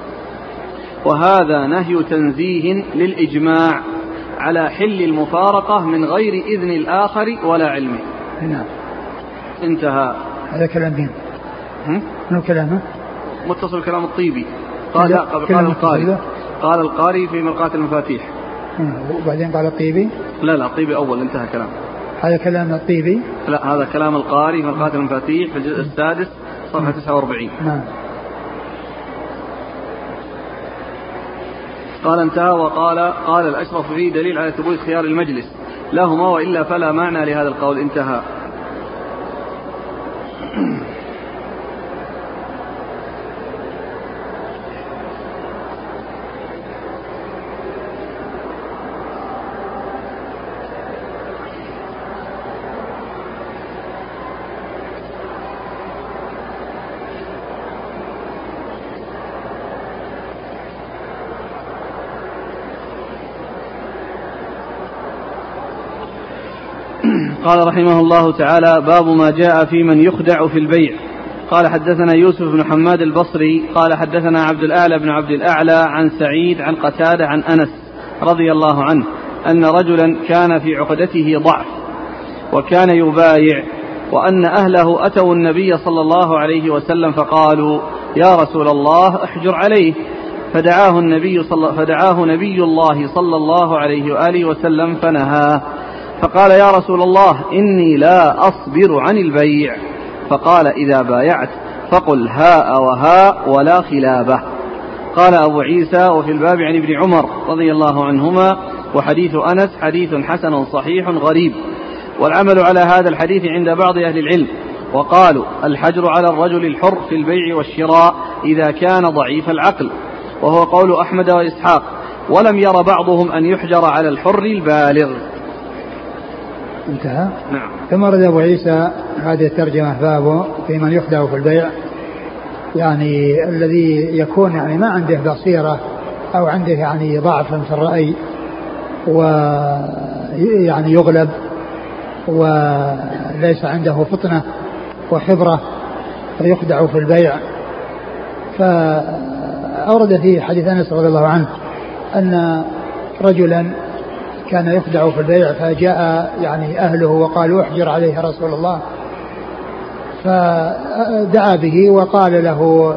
وهذا نهي تنزيه للإجماع على حل المفارقة من غير إذن الآخر ولا علمه. نعم. انتهى. هذا كلام مين؟ منو كلامه؟ متصل كلام الطيبي. قال قال القاري قال القاري في مرقاة المفاتيح. وبعدين قال الطيبي. لا لا الطيبي أول انتهى كلام. هذا كلام الطيبي. لا هذا كلام القاري في مرقاة المفاتيح في الجزء السادس صفحة تسعة وأربعين. نعم. قال انتهى. وقال قال الأشرف فيه دليل على ثبوت خيار المجلس لهما، وإلا فلا معنى لهذا القول. انتهى. قال رحمه الله تعالى باب ما جاء في من يخدع في البيع. قال حدثنا يوسف بن حماد البصري قال حدثنا عبد الأعلى بن عبد الأعلى عن سعيد عن قتادة عن أنس رضي الله عنه أن رجلا كان في عقدته ضعف وكان يبايع، وأن أهله أتوا النبي صلى الله عليه وسلم فقالوا يا رسول الله احجر عليه، فدعاه النبي صلى فدعاه نبي الله صلى الله عليه وآله وسلم فنهاه، فقال يا رسول الله إني لا أصبر عن البيع، فقال إذا بايعت فقل هاء وهاء ولا خلابه. قال أبو عيسى وفي الباب عن ابن عمر رضي الله عنهما وحديث أنس حديث حسن صحيح غريب، والعمل على هذا الحديث عند بعض أهل العلم، وقالوا الحجر على الرجل الحر في البيع والشراء إذا كان ضعيف العقل، وهو قول أحمد وإسحاق، ولم ير بعضهم أن يحجر على الحر البالغ. انتهى. نعم. ثم رد أبو عيسى هذه الترجمة بابه في من يخدع في البيع، يعني الذي يكون يعني ما عنده بصيرة أو عنده يعني ضعف في الرأي ويعني يغلب وليس عنده فطنة وخبرة فيخدع في البيع. فأورد في حديث أنس رضي الله عنه أن رجلا كان يخدع في البيع، فجاء يعني أهله وقالوا احجر عليه رسول الله، فدعا به وقال له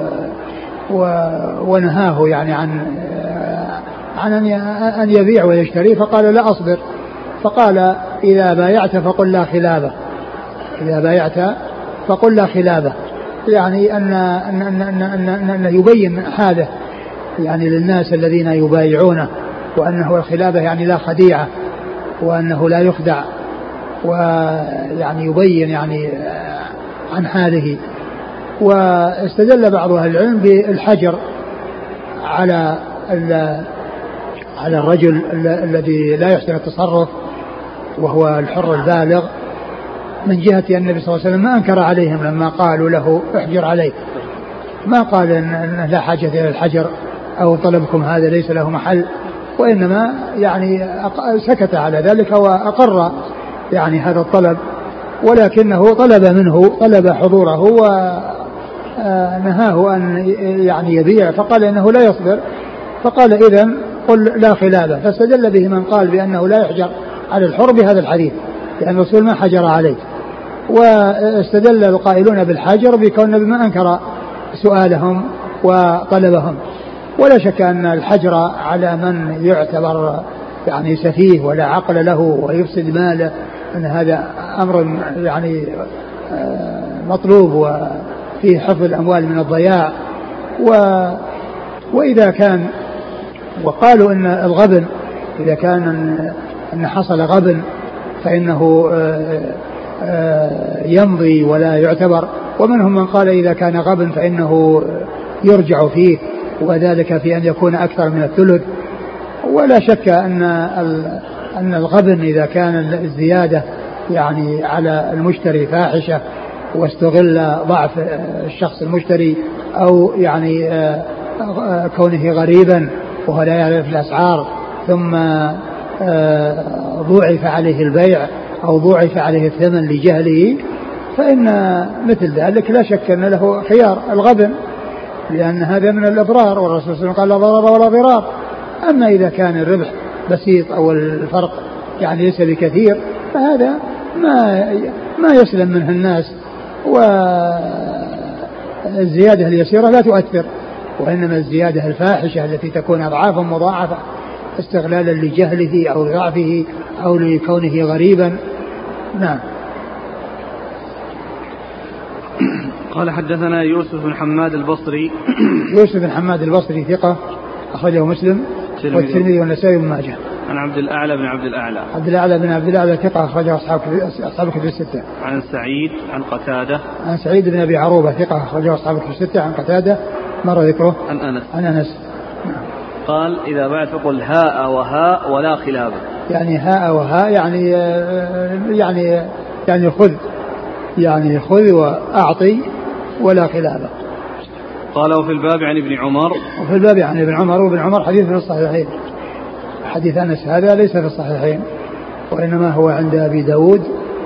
ونهاه يعني عن عن أن يبيع ويشتري، فقال لا أصبر. فقال إذا بايعت فقل لا خلابة، إذا بايعت فقل لا خلابة، يعني أن, أن, أن, أن, أن, أن يبين حاله يعني للناس الذين يبايعونه، وأنه الخلابة يعني لا خديعة، وأنه لا يخدع، ويعني يبين يعني عن حاله. واستدل بعض أهل العلم بالحجر على على الرجل الذي لا يحسن التصرف وهو الحر البالغ، من جهة أن النبي صلى الله عليه وسلم ما أنكر عليهم لما قالوا له احجر عليه، ما قال إن لا حاجة إلى الحجر أو طلبكم هذا ليس له محل، وإنما يعني سكت على ذلك وأقر يعني هذا الطلب، ولكنه طلب منه طلب حضوره ونهاه أن يعني يبيع، فقال إنه لا يصبر، فقال إذن قل لا خلابة. فاستدل به من قال بأنه لا يحجر على الحر بهذا الحديث، لأن الرسول ما حجر عليه. واستدل القائلون بالحجر بكون النبي ما أنكر سؤالهم وطلبهم. ولا شك أن الحجر على من يعتبر يعني سفيه ولا عقل له ويفسد ماله، أن هذا أمر يعني مطلوب وفيه حفظ الأموال من الضياع. و وإذا كان وقالوا أن الغبن إذا كان أن حصل غبن فإنه يمضي ولا يعتبر، ومنهم من قال إذا كان غبن فإنه يرجع فيه، وذلك في أن يكون أكثر من الثلث. ولا شك أن أن الغبن إذا كان الزيادة يعني على المشتري فاحشة واستغل ضعف الشخص المشتري أو يعني كونه غريبا وهو لا يعرف الأسعار ثم ضوعف عليه البيع أو ضوعف عليه الثمن لجهله، فإن مثل ذلك لا شك أن له خيار الغبن، لأن هذا من الأضرار، والرسول صلى الله عليه وسلم قال لا ضرر ولا ضرار. أما إذا كان الربح بسيط أو الفرق يعني ليس بكثير فهذا ما ما يسلم منه الناس، والزيادة اليسيرة لا تؤثر، وإنما الزيادة الفاحشة التي تكون أضعافا مضاعفة استغلالا لجهله أو ضعفه أو لكونه غريبا. نعم. قال حدثنا يوسف بن حماد البصري. يوسف بن حماد البصري ثقة أخرجه مسلم والترمذي والنسائي وابن ماجه. عن عبد الأعلى بن عبد الأعلى. عبد الأعلى بن عبد الأعلى ثقة أخرجه أصحاب أصحاب الكتب الستة. عن سعيد عن قتادة. عن سعيد بن أبي عروبة ثقة أخرجه أصحاب الكتب الستة. عن قتادة مر ذكره. عن أنس. عن أنس. قال إذا بعت فقل هاء وهاء ولا خلابة. يعني هاء وهاء يعني يعني يعني خذ يعني خذ وأعطي ولا خلابة. قال وفي الباب عن ابن عمر. وفي الباب عن ابن عمر. وابن عمر حديث في الصحيحين. حديث أنس هذا ليس في الصحيحين، وإنما هو عند أبي داود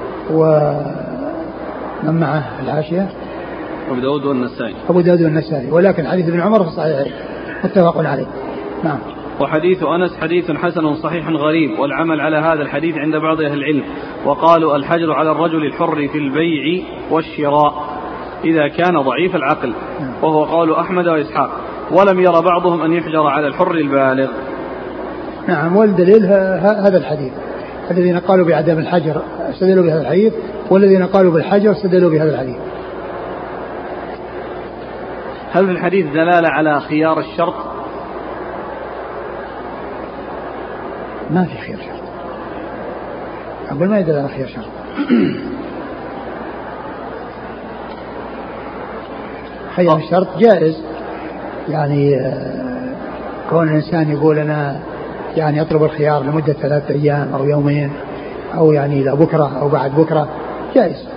ومن معه الحاشية أبو داود والنسائي. أبو داود والنسائي، ولكن حديث ابن عمر في الصحيحين متفق عليه. نعم. وحديث أنس حديث حسن صحيح غريب، والعمل على هذا الحديث عند بعض أهل العلم، وقالوا الحجر على الرجل الحر في البيع والشراء إذا كان ضعيف العقل، وهو قول أحمد وإسحاق، ولم ير بعضهم أن يحجر على الحر البالغ. نعم. والدليل هذا الحديث، الذين قالوا بعدم الحجر استدلوا بهذا الحديث، والذين قالوا بالحجر استدلوا بهذا الحديث. هل في الحديث دلالة على خيار الشرط؟ ما في خيار شرط، أقول ما يدل على خيار شرط. خيار الشرط جائز، يعني كون الإنسان يقول أنا يعني أطلب الخيار لمدة ثلاثة أيام أو يومين أو يعني إلى بكرة أو بعد بكرة جائز.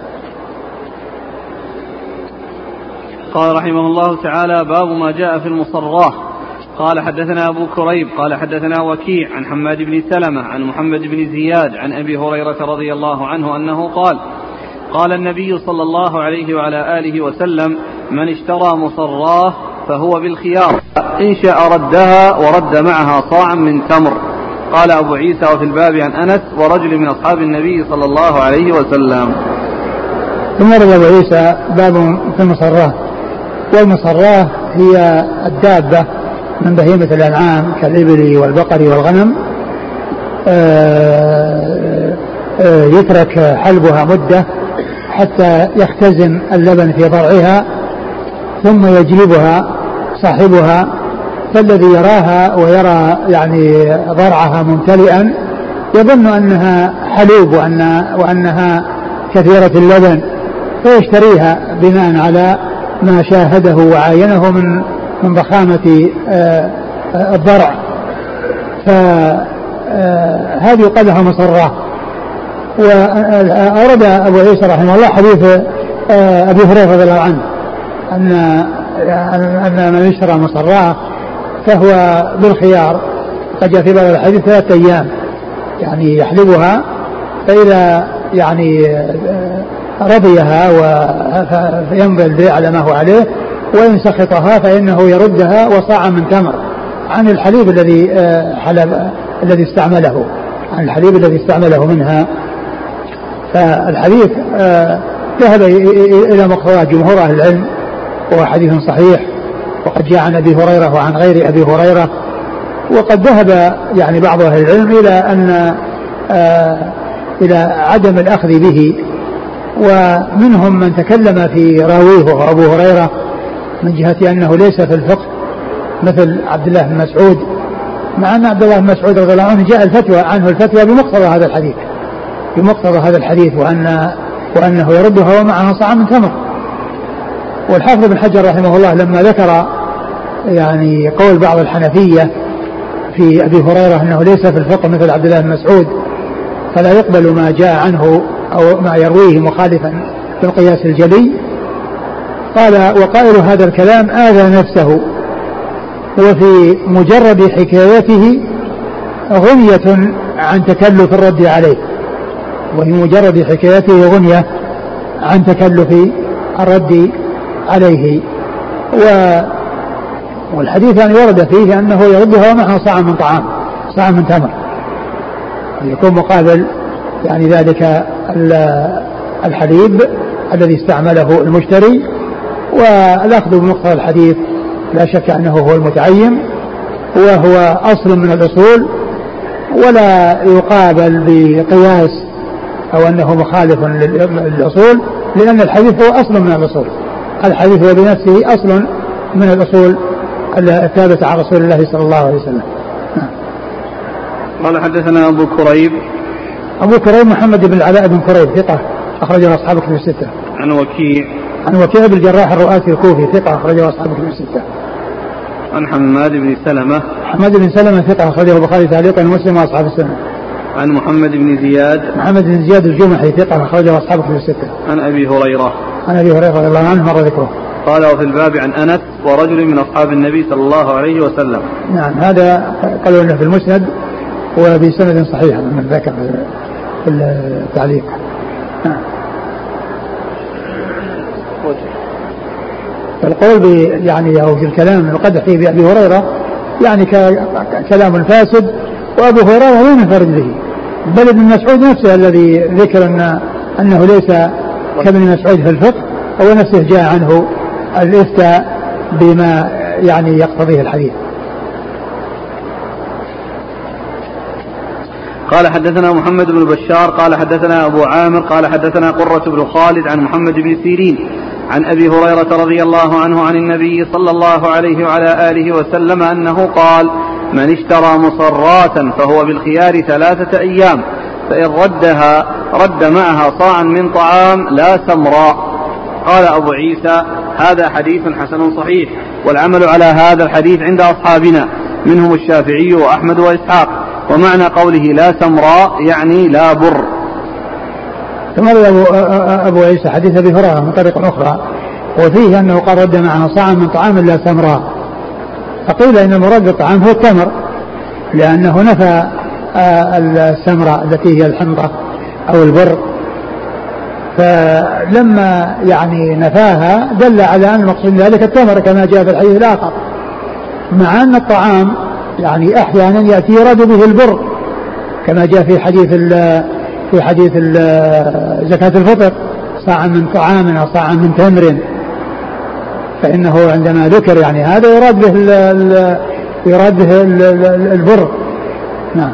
قال رحمه الله تعالى باب ما جاء في المصراه. قال حدثنا أبو كريب قال حدثنا وكيع عن حماد بن سلمة عن محمد بن زياد عن أبي هريرة رضي الله عنه أنه قال قال النبي صلى الله عليه وعلى آله وسلم من اشترى مصراه فهو بالخيار إن شاء ردها ورد معها صاعا من تمر قال أبو عيسى وفي الباب عن أنس ورجل من أصحاب النبي صلى الله عليه وسلم. ثم روى أبو عيسى باب في المصراه. والمصراه هي الدابة من بهيمة الأنعام كالإبل والبقر والغنم، يترك حلبها مدة حتى يختزن اللبن في ضرعها ثم يجلبها صاحبها، فالذي يراها ويرى يعني ضرعها ممتلئا يظن أنها حلوب وأن وأنها كثيرة اللبن فيشتريها بناء على ما شاهده وعاينه من من ضخامة الضرع، فهذه يقال لها مصراه. وأورد أبو عيسى رحمه الله حديث أبي هريرة رضي الله عنه أن أن من اشترى مصراه فهو بالخيار، قد جاء في بعض الحديث ثلاثة أيام يعني يحلبها، فإذا يعني رضيها ويمضي البيع على ما هو عليه، وإن سخطها فإنه يردها وصاع من تمر عن الحليب الذي حلب الذي استعمله عن الحليب الذي استعمله منها. فالحديث ذهب إلى مقتضى جمهور أهل العلم وهو حديث صحيح، وقد جاء عن أبي هريرة وعن غير أبي هريرة. وقد ذهب يعني بعض أهل العلم إلى أن إلى عدم الأخذ به، ومنهم من تكلم في راويه وهو أبو هريرة من جهة أنه ليس في الفقه مثل عبد الله بن مسعود، مع أن عبد الله بن مسعود رضي الله عنه جاء الفتوى عنه الفتوى بمقتضى هذا الحديث بمقتضى هذا الحديث وأن وأنه يردها ومعها صاع من تمر. والحافظ بن حجر رحمه الله لما ذكر يعني قول بعض الحنفية في أبي هريرة أنه ليس في الفقه مثل عبد الله بن مسعود فلا يقبل ما جاء عنه أو ما يرويه مخالفا بالقياس الجلي، قال وقائل هذا الكلام آذى نفسه، وفي مجرد حكايته غنية عن تكلف الرد عليه، وفي مجرد حكايته غنية عن تكلف الرد عليه. و والحديث يعني ورد فيه أنه يردها ومعها صاع من طعام صاع من تمر، يكون مقابل يعني ذلك الحليب الذي استعمله المشتري. والأخذ بمقتضى الحديث لا شك أنه هو المتعين وهو أصل من الأصول، ولا يقابل بقياس أو أنه مخالف للأصول، لأن الحديث هو أصل من الأصول. الحديث هو بنفسه أصل من الأصول الثابتة عن رسول الله صلى الله عليه وسلم. قال حدثنا أبو كريب أبو كريب محمد بن العلاء بن كريب ثقة أخرجه أصحاب كتب الستة. عن وكيع عن وكيع بن الجراح الرؤاسي الكوفي ثقة أخرجه أصحاب كتب الستة. عن حماد بن سلمة حماد بن سلمة ثقة أخرجه البخاري تعليقا ومسلم وأصحاب السنة. عن محمد بن زياد محمد بن زياد الجمحي ثقة أخرجه أصحاب كتب الستة. عن أبي هريرة عن أبي هريرة رضي الله عنه مر ذكره. قال وفي الباب عن أنس ورجل من أصحاب النبي صلى الله عليه وسلم. نعم هذا قالوا أنه في المسند وبسند صحيح من ذكر في التعليق. نعم. القول يعني أو في الكلام القدح فيه بأبي هريرة يعني كلام فاسد، وأبو هريرة لا ينفرد به، بل ابن مسعود نفسه الذي ذكر أن أنه ليس كابن مسعود في الفقه هو نفسه جاء عنه الإفتاء بما يعني يقتضيه الحديث. قال حدثنا محمد بن بشار قال حدثنا أبو عامر قال حدثنا قرة بن خالد عن محمد بن سيرين عن أبي هريرة رضي الله عنه عن النبي صلى الله عليه وعلى آله وسلم أنه قال من اشترى مصراة فهو بالخيار ثلاثة أيام، فإن ردها رد معها صاعا من طعام لا سمراء. قال أبو عيسى هذا حديث حسن صحيح، والعمل على هذا الحديث عند أصحابنا منهم الشافعي وأحمد وإسحاق، ومعنى قوله لا سمراء يعني لا بر. ثم أبو, أبو عيسى حديث أبي هريرة من طريق أخرى وفيه أنه قال رد معها صاعا من طعام لا سمراء، فقيل إن المراد بالطعام هو التمر، لأنه نفى السمراء التي هي الحنطة أو البر، فلما يعني نفاها دل على أن المقصود ذلك التمر كما جاء في الحديث الآخر، مع أن الطعام يعني أحيانا يأتي يراد به البر كما جاء في حديث ال في حديث ال زكاة الفطر صاع من طعام أو صاع من تمر، فإنه عندما ذكر يعني هذا يراد به ال ال يراد به ال ال البر. نعم.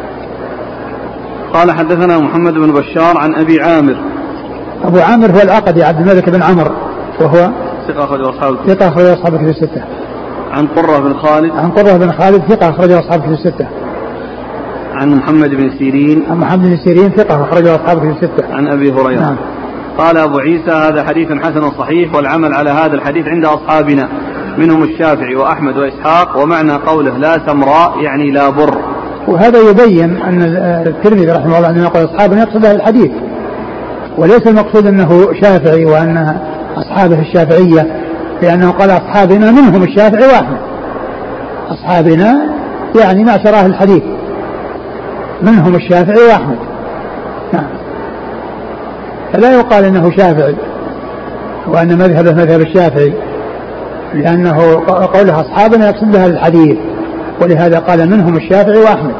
قال حدثنا محمد بن بشار عن أبي عامر. أبو عامر هو العقدي عبد الملك بن عمر وهو ثقة أخرج أصحاب ثقة أخرج أصحاب الكتب الستة. عن قرة بن خالد عن قرة بن خالد ثقة أخرج أصحاب الكتب الستة. عن محمد بن سيرين عن محمد بن سيرين ثقة أخرج أصحاب الكتب الستة. عن أبي هريرة. نعم. قال أبو عيسى هذا حديث حسن صحيح، والعمل على هذا الحديث عند أصحابنا منهم الشافعي وأحمد وإسحاق، ومعنى قوله لا تمراء يعني لا بر. وهذا يبين أن الترمذي رحمه الله أنه يقول أصحابنا يقصد هذا الحديث، وليس المقصود أنه شافعي وأن أصحابه الشافعية، لأنه قال أصحابنا منهم الشافعي وأحمد. أصحابنا يعني معشر أهل الحديث منهم الشافعي وأحمد. نعم. فلا يقال أنه شافعي وأن مذهبه مذهب الشافعي، لأنه قوله أصحابنا يقصد بها الحديث، ولهذا قال منهم الشافعي وأحمد.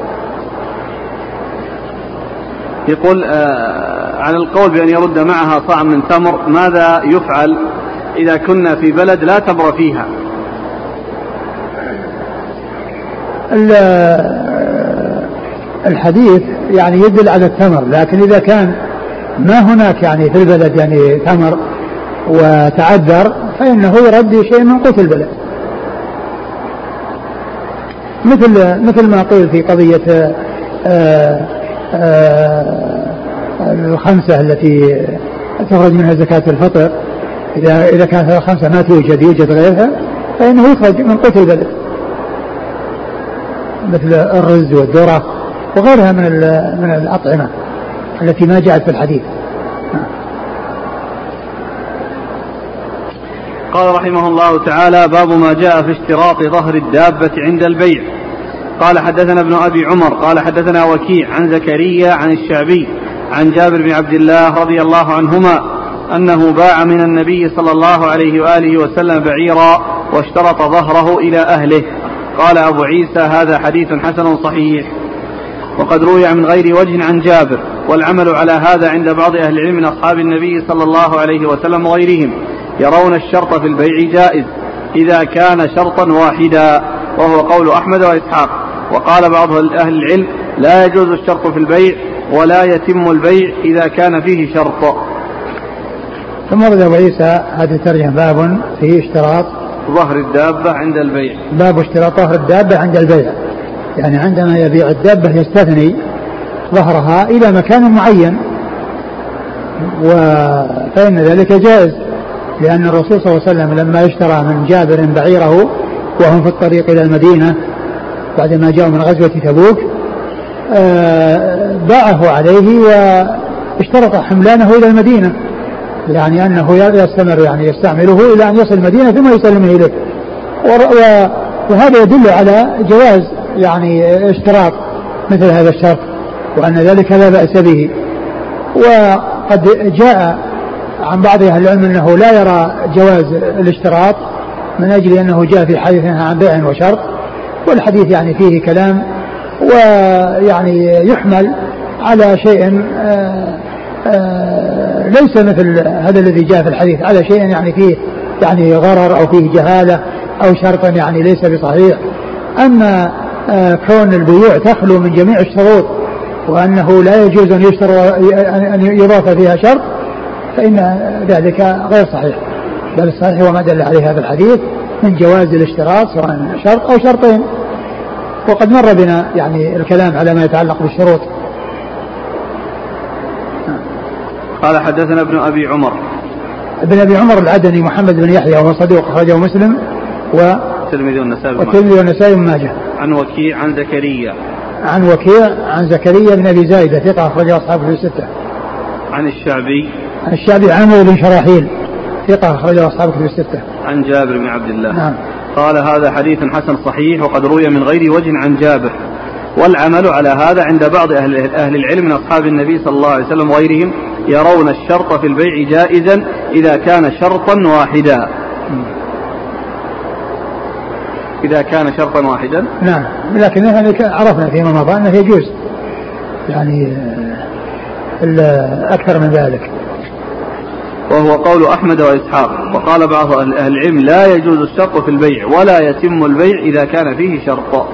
يقول آه على القول بأن يرد معها صاع من تمر، ماذا يفعل إذا كنا في بلد لا تمر فيها؟ الحديث يعني يدل على التمر، لكن إذا كان ما هناك يعني في البلد يعني تمر وتعذر فإنه يرد شيء من قوت البلد، مثل مثل ما قيل في قضية آآ آآ الخمسة التي تخرج منها زكاة الفطر، إذا إذا كانت الخمسة ما توجد يوجد غيرها فإنه يخرج من قوت البلد، مثل الرز والذرة وغيرها من من الأطعمة التي ما جاءت في الحديث. قال رحمه الله تعالى: باب ما جاء في اشتراط ظهر الدابة عند البيع. قال حدثنا ابن أبي عمر قال حدثنا وكيع عن زكريا عن الشعبي عن جابر بن عبد الله رضي الله عنهما أنه باع من النبي صلى الله عليه وآله وسلم بعيرا واشترط ظهره إلى أهله. قال أبو عيسى هذا حديث حسن صحيح، وقد روي من غير وجه عن جابر، والعمل على هذا عند بعض أهل العلم من أصحاب النبي صلى الله عليه وسلم وغيرهم، يرون الشرط في البيع جائز إذا كان شرطا واحدا، وهو قول أحمد وإسحاق. وقال بعض أهل العلم لا يجوز الشرط في البيع ولا يتم البيع إذا كان فيه شرط. ثم ورد أبو عيسى هذه الترجمة باب فيه اشتراط ظهر الدابة عند البيع. باب اشتراط ظهر الدابة عند البيع، يعني عندما يبيع الدابة يستثني ظهرها إلى مكان معين، فإن ذلك جائز، لأن الرسول صلى الله عليه وسلم لما اشترى من جابر بعيره وهم في الطريق إلى المدينة بعدما جاءوا من غزوة تبوك باعه عليه واشترط حملانه إلى المدينة، يعني أنه يستمر يعني يستعمله إلى أن يصل المدينة ثم يسلمه إليه، وهذا يدل على جواز يعني اشتراط مثل هذا الشرط، وأن ذلك لا بأس به. وقد جاء عن بعض أهل العلم أنه لا يرى جواز الاشتراط من أجل أنه جاء في حديث عن بيع وشرط، والحديث يعني فيه كلام ويعني يحمل على شيء آآ آآ ليس مثل هذا الذي جاء في الحديث، على شيء يعني فيه يعني غرر أو فيه جهالة أو شرطا يعني ليس بصحيح. أما كون البيوع تخلو من جميع الشروط وأنه لا يجوز أن يشترط أن يضاف فيها شرط فإن ذلك غير صحيح، بل الصحيح هو ما دل عليه هذا الحديث من جواز الاشتراط سواء شرط أو شرطين. وقد مر بنا يعني الكلام على ما يتعلق بالشروط. قال حدثنا ابن أبي عمر ابن أبي عمر العدني محمد بن يحيى وهو صدوق أخرجه مسلم والترمذي والنسائي وابن ماجه. عن وكيع عن زكريا عن وكيع عن زكريا بن أبي زايدة ثقة أخرجه أصحابه الستة. عن الشعبي عن الشعبي عمرو بن شراحيل ثقة أخرجه أصحابه الستة. عن جابر بن عبد الله. نعم. قال هذا حديث حسن صحيح، وقد روي من غير وجه عن جابر، والعمل على هذا عند بعض أهل, أهل العلم من أصحاب النبي صلى الله عليه وسلم وغيرهم، يرون الشرط في البيع جائزا إذا كان شرطا واحدا. إذا كان شرطا واحدا نعم، لكن عرفنا فيما مضى أنه يجوز يعني أكثر من ذلك. وهو قول أحمد وإسحاق. وقال بعض أهل العلم لا يجوز الشرط في البيع ولا يتم البيع إذا كان فيه شرط.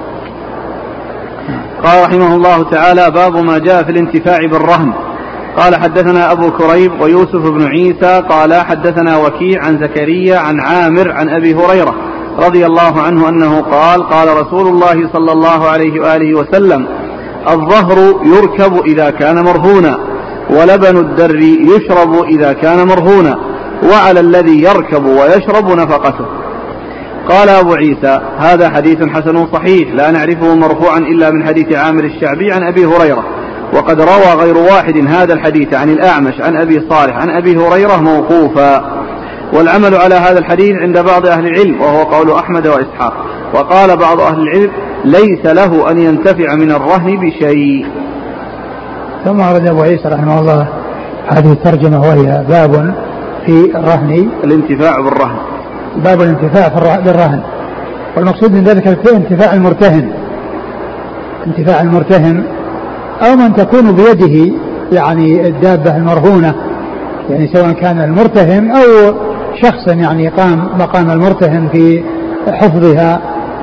قال رحمه الله تعالى: باب ما جاء في الانتفاع بالرهن. قال: حدثنا أبو كريب ويوسف بن عيسى قال حدثنا وكيع عن زكريا عن عامر عن أبي هريرة رضي الله عنه أنه قال: قال رسول الله صلى الله عليه وآله وسلم: الظهر يركب إذا كان مرهونا، ولبن الدر يشرب إذا كان مرهونا، وعلى الذي يركب ويشرب نفقته. قال أبو عيسى: هذا حديث حسن صحيح لا نعرفه مرفوعا إلا من حديث عامر الشعبي عن أبي هريرة، وقد روى غير واحد هذا الحديث عن الأعمش عن أبي صالح عن أبي هريرة موقوفا، والعمل على هذا الحديث عند بعض أهل العلم وهو قول أحمد وإسحاق. وقال بعض أهل العلم: ليس له أن ينتفع من الرهن بشيء. ثم أورد أبو عيسى رحمه الله هذه الترجمة وهي باب في الرهن، الانتفاع بالرهن، باب الانتفاع بالرهن. والمقصود من ذلك انتفاع المرتهن، انتفاع المرتهن أو من تكون بيده يعني الدابة المرهونة، يعني سواء كان المرتهن أو شخص يعني قام مقام المرتهن في حفظها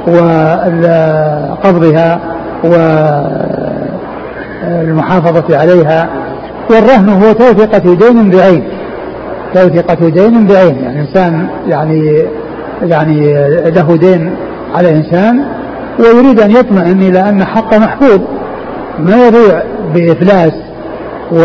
وقبضها والمحافظة عليها. والرهن هو توثيقة دين بعين، توثيقة دين بعين، يعني إنسان يعني يعني له دين على إنسان ويريد أن يطمئن إلى أن حقه محفوظ ما يضيع بإفلاس، و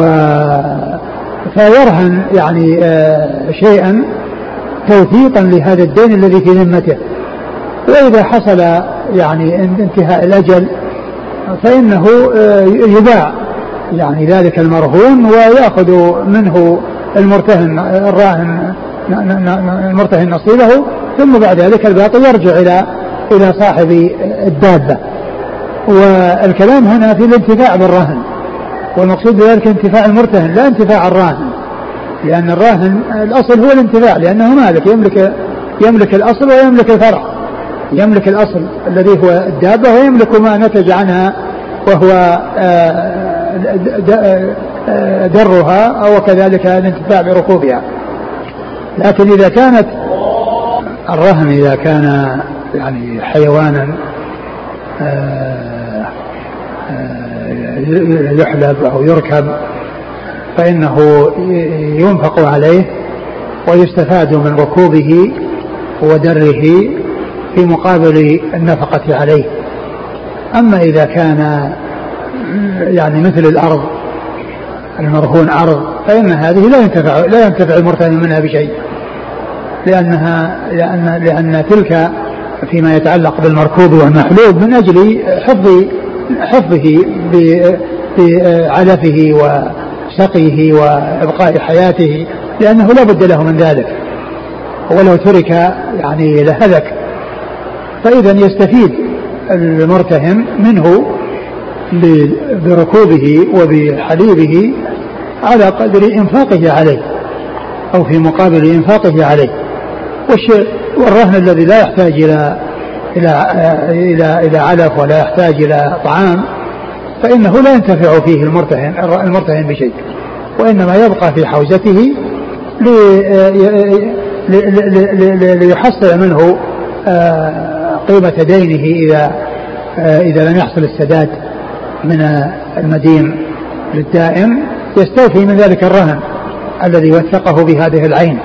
فيرهن يعني شيئا توثيقا لهذا الدين الذي في ذمته. وإذا حصل يعني انتهاء الأجل فإنه يباع يعني ذلك المرهون ويأخذ منه المرتهن الراهن المرتهن نصيبه، ثم بعد ذلك الباقي يرجع إلى إلى صاحب الدابة. والكلام هنا في الانتفاع بالرهن، والمقصود بذلك انتفاع المرتهن لا انتفاع الراهن، لأن الراهن الأصل هو الانتفاع لأنه مالك، يملك يملك الأصل ويملك الفرع، يملك الأصل الذي هو الدابة ويملك ما نتج عنها وهو درها أو كذلك الانتفاع بركوبها. لكن إذا كانت الرهن إذا كان يعني حيوانا يحلب أو يركب فإنه ينفق عليه ويستفاد من ركوبه ودره في مقابل النفقة عليه. أما إذا كان يعني مثل الأرض المرهون أرض فإن هذه لا ينتفع لا ينتفع المرتهن منها بشيء، لأنها لأن لأن تلك فيما يتعلق بالمركوب والمحلوب من أجل حفظ حفظه بعلفه وسقيه وإبقاء حياته، لأنه لا بد له من ذلك، ولو ترك يعني لهلك. فإذا يستفيد المرتهن منه بركوبه وبحليبه على قدر إنفاقه عليه أو في مقابل إنفاقه عليه. والرهن الذي لا يحتاج إلى إلى إلى إلى علف ولا يحتاج إلى طعام فإنه لا ينتفع فيه المرتهن المرتهن بشيء، وإنما يبقى في حوزته ليحصل منه قيمة دينه إذا إذا لم يحصل السداد من المدين للدائم، يستوفي من ذلك الرهن الذي وثقه بهذه العين.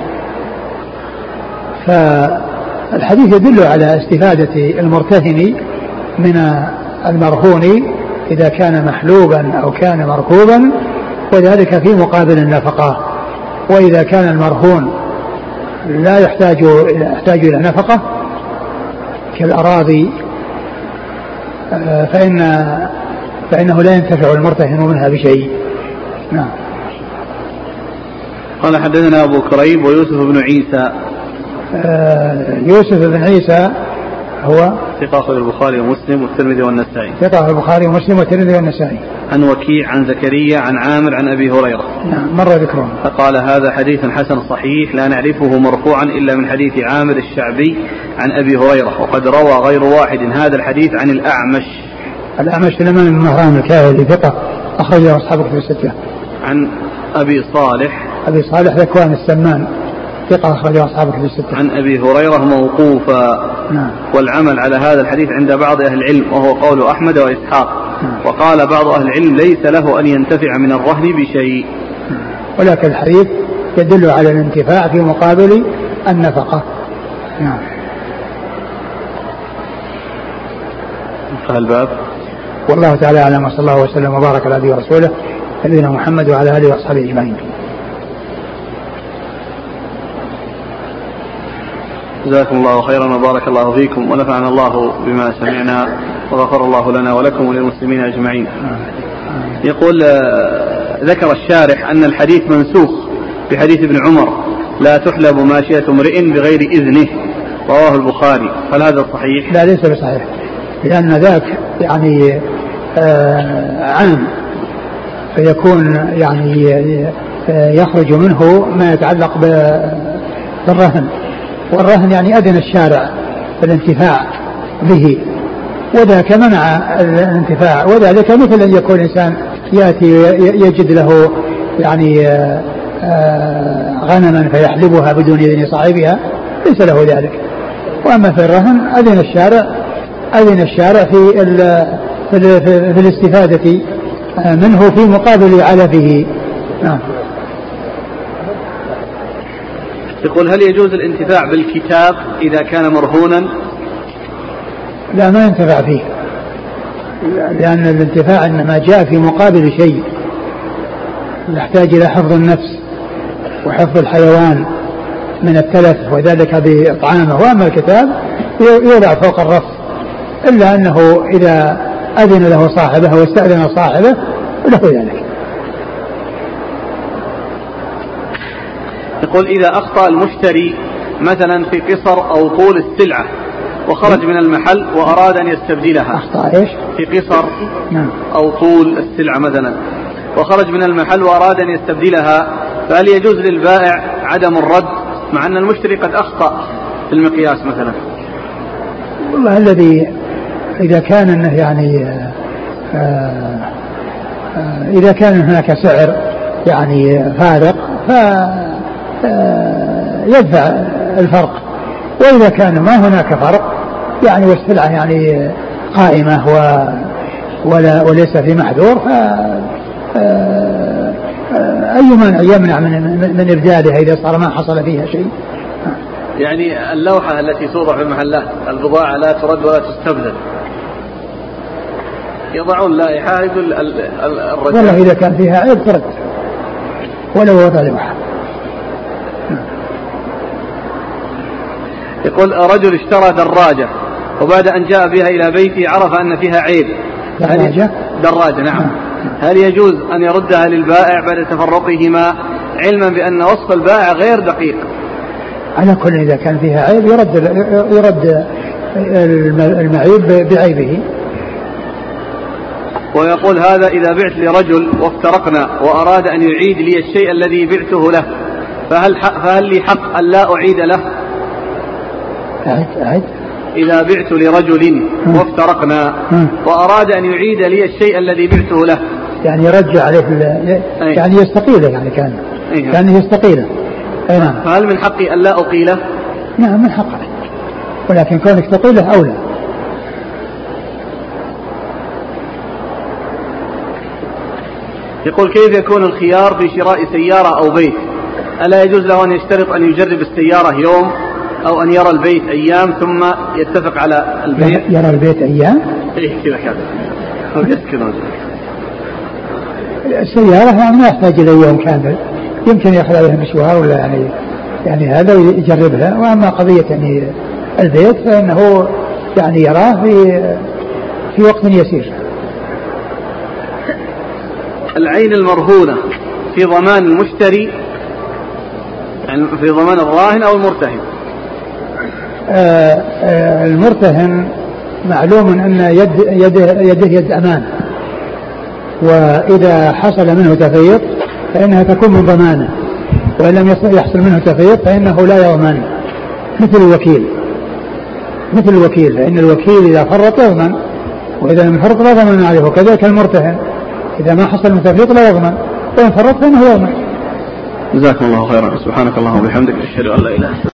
فالحديث يدل على استفادة المرتهن من المرهون إذا كان محلوبا أو كان مركوبا، وذلك في مقابل النفقة. وإذا كان المرهون لا يحتاج يحتاج إلى نفقة كالأراضي فإن فإنه لا ينتفع المرتهن منها بشيء. نعم. قال: حدثنا أبو كريب ويوسف بن عيسى. آه يوسف بن عيسى هو ثقة أخرج البخاري ومسلم والترمذي والنسائي. ثقة البخاري ومسلم والترمذي والنسائي. عن وكيع عن زكريا عن عامر عن أبي هريرة. نعم مر ذكرهم. فقال: هذا حديث حسن صحيح لا نعرفه مرفوعا إلا من حديث عامر الشعبي عن أبي هريرة، وقد روى غير واحد هذا الحديث عن الأعمش. الأعمش سليمان بن مهران الكاهلي ثقة أخرجه أصحاب الكتب الستة. عن أبي صالح أبي صالح ذكوان السمان ثقة أخرجه أصحاب الكتب الستة. عن أبي هريرة موقوفا. نعم. والعمل على هذا الحديث عند بعض أهل العلم وهو قول أحمد وإسحاق. نعم. وقال بعض أهل العلم ليس له أن ينتفع من الرهن بشيء. نعم. ولكن الحديث يدل على الانتفاع في مقابل النفقة. نعم. انتهى الباب. والله تعالى أعلم وصلى الله وسلم وبارك على نبينا ورسوله نبينا محمد وعلى آله وأصحابه أجمعين. جزاكم الله خيرا وبارك الله فيكم ونفعنا الله بما سمعنا وغفر الله لنا ولكم وللمسلمين أجمعين. يقول ذكر الشارح أن الحديث منسوخ بحديث ابن عمر لا تحلب ماشية امرئ بغير إذنه رواه البخاري، هل هذا صحيح؟ لا ليس بصحيح، لأن ذاك يعني آه عام فيكون يعني يخرج منه ما يتعلق بالرهن، والرهن يعني أذن الشارع بالانتفاع به، وذاك منع الانتفاع، وذلك مثل أن يكون إنسان يأتي يجد له يعني غنما فيحلبها بدون إذن صاحبها ليس له ذلك. وأما في الرهن أذن الشارع أذن الشارع في في, في الاستفادة منه في مقابل علفه. نعم. يقول هل يجوز الانتفاع بالكتاب إذا كان مرهونا؟ لا ما ينتفع فيه، لأن الانتفاع إنما جاء في مقابل شيء يحتاج إلى حفظ النفس وحفظ الحيوان من التلف وذلك بإطعامه. وأما الكتاب يوضع فوق الرف، إلا أنه إذا أذن له صاحبه واستأذن صاحبه له ذلك. يقول إذا أخطأ المشتري مثلا في قصر أو طول السلعة وخرج من المحل وأراد أن يستبدلها، أخطأ إيش؟ في قصر نعم. أو طول السلعة مثلا وخرج من المحل وأراد أن يستبدلها، فهل يجوز للبائع عدم الرد مع أن المشتري قد أخطأ في المقياس مثلا؟ والله الذي إذا كان أنه يعني آآ آآ إذا كان هناك سعر يعني فارق فيدفع الفرق، وإذا كان ما هناك فرق يعني والسلعة يعني قائمة ولا وليس في محذور ف أي مانع يمنع من من إبدالها إذا صار ما حصل فيها شيء. يعني اللوحة التي توضع في المحلات البضاعة لا ترد ولا تستبدل، يضعون لائحة يقول الرجل والله إذا كان فيها عيب ترد ولو وضع لوحة. يقول رجل اشترى دراجة وبعد أن جاء بها إلى بيته عرف أن فيها عيب. دراجة؟ دراجة نعم. هل يجوز أن يردها للبائع بعد تفرقهما علما بأن وصف البائع غير دقيق؟ على كل إذا كان فيها عيب يرد يرد المعيب بعيبه. ويقول هذا إذا بعت لرجل وافترقنا وأراد أن يعيد لي الشيء الذي بعته له فهل فهل لي حق أن لا أعيد له؟ أعد أعد. إذا بعت لرجل وافترقنا وأراد أن يعيد لي الشيء الذي بعته له يعني يرجع عليه يعني يستقيله يعني كان أيه. كان يستقيله. نعم. فهل من حقي أن لا أقيله؟ نعم من حقك، ولكن كونك تقيله أولى. يقول كيف يكون الخيار في شراء سيارة أو بيت؟ ألا يجوز له أن يشترط أن يجرب السيارة يوم أو أن يرى البيت أيام ثم يتفق على البيت؟ يرى البيت أيام؟ إيه كذا كذا. السيارة يعني ما يحتاج إلى يوم كامل، يمكن يأخذ عليها مشوار ولا يعني يعني هذا يجربها. وأما قضية يعني البيت فإنه يعني يراه في في وقت يسير. العين المرهونة في ضمان المشتري يعني في ضمان الراهن أو المرتهن؟ آه آه المرتهن معلوم أن يد يده, يده يد أمان، وإذا حصل منه تفريط فإنها تكون من ضمانه، وإن لم يحصل منه تفريط فإنه لا يضمن، مثل الوكيل مثل الوكيل فإن الوكيل إذا فرط يضمن، وإذا لم يفرط لا ضمان عليه، وكذلك المرتهن إذا ما حصل من تفريط لا يضمن، وإن فرط فإنه يضمن. جزاكم الله خيرا. سبحانك اللهم وبحمدك أشهد أن لا إله إلا أنت.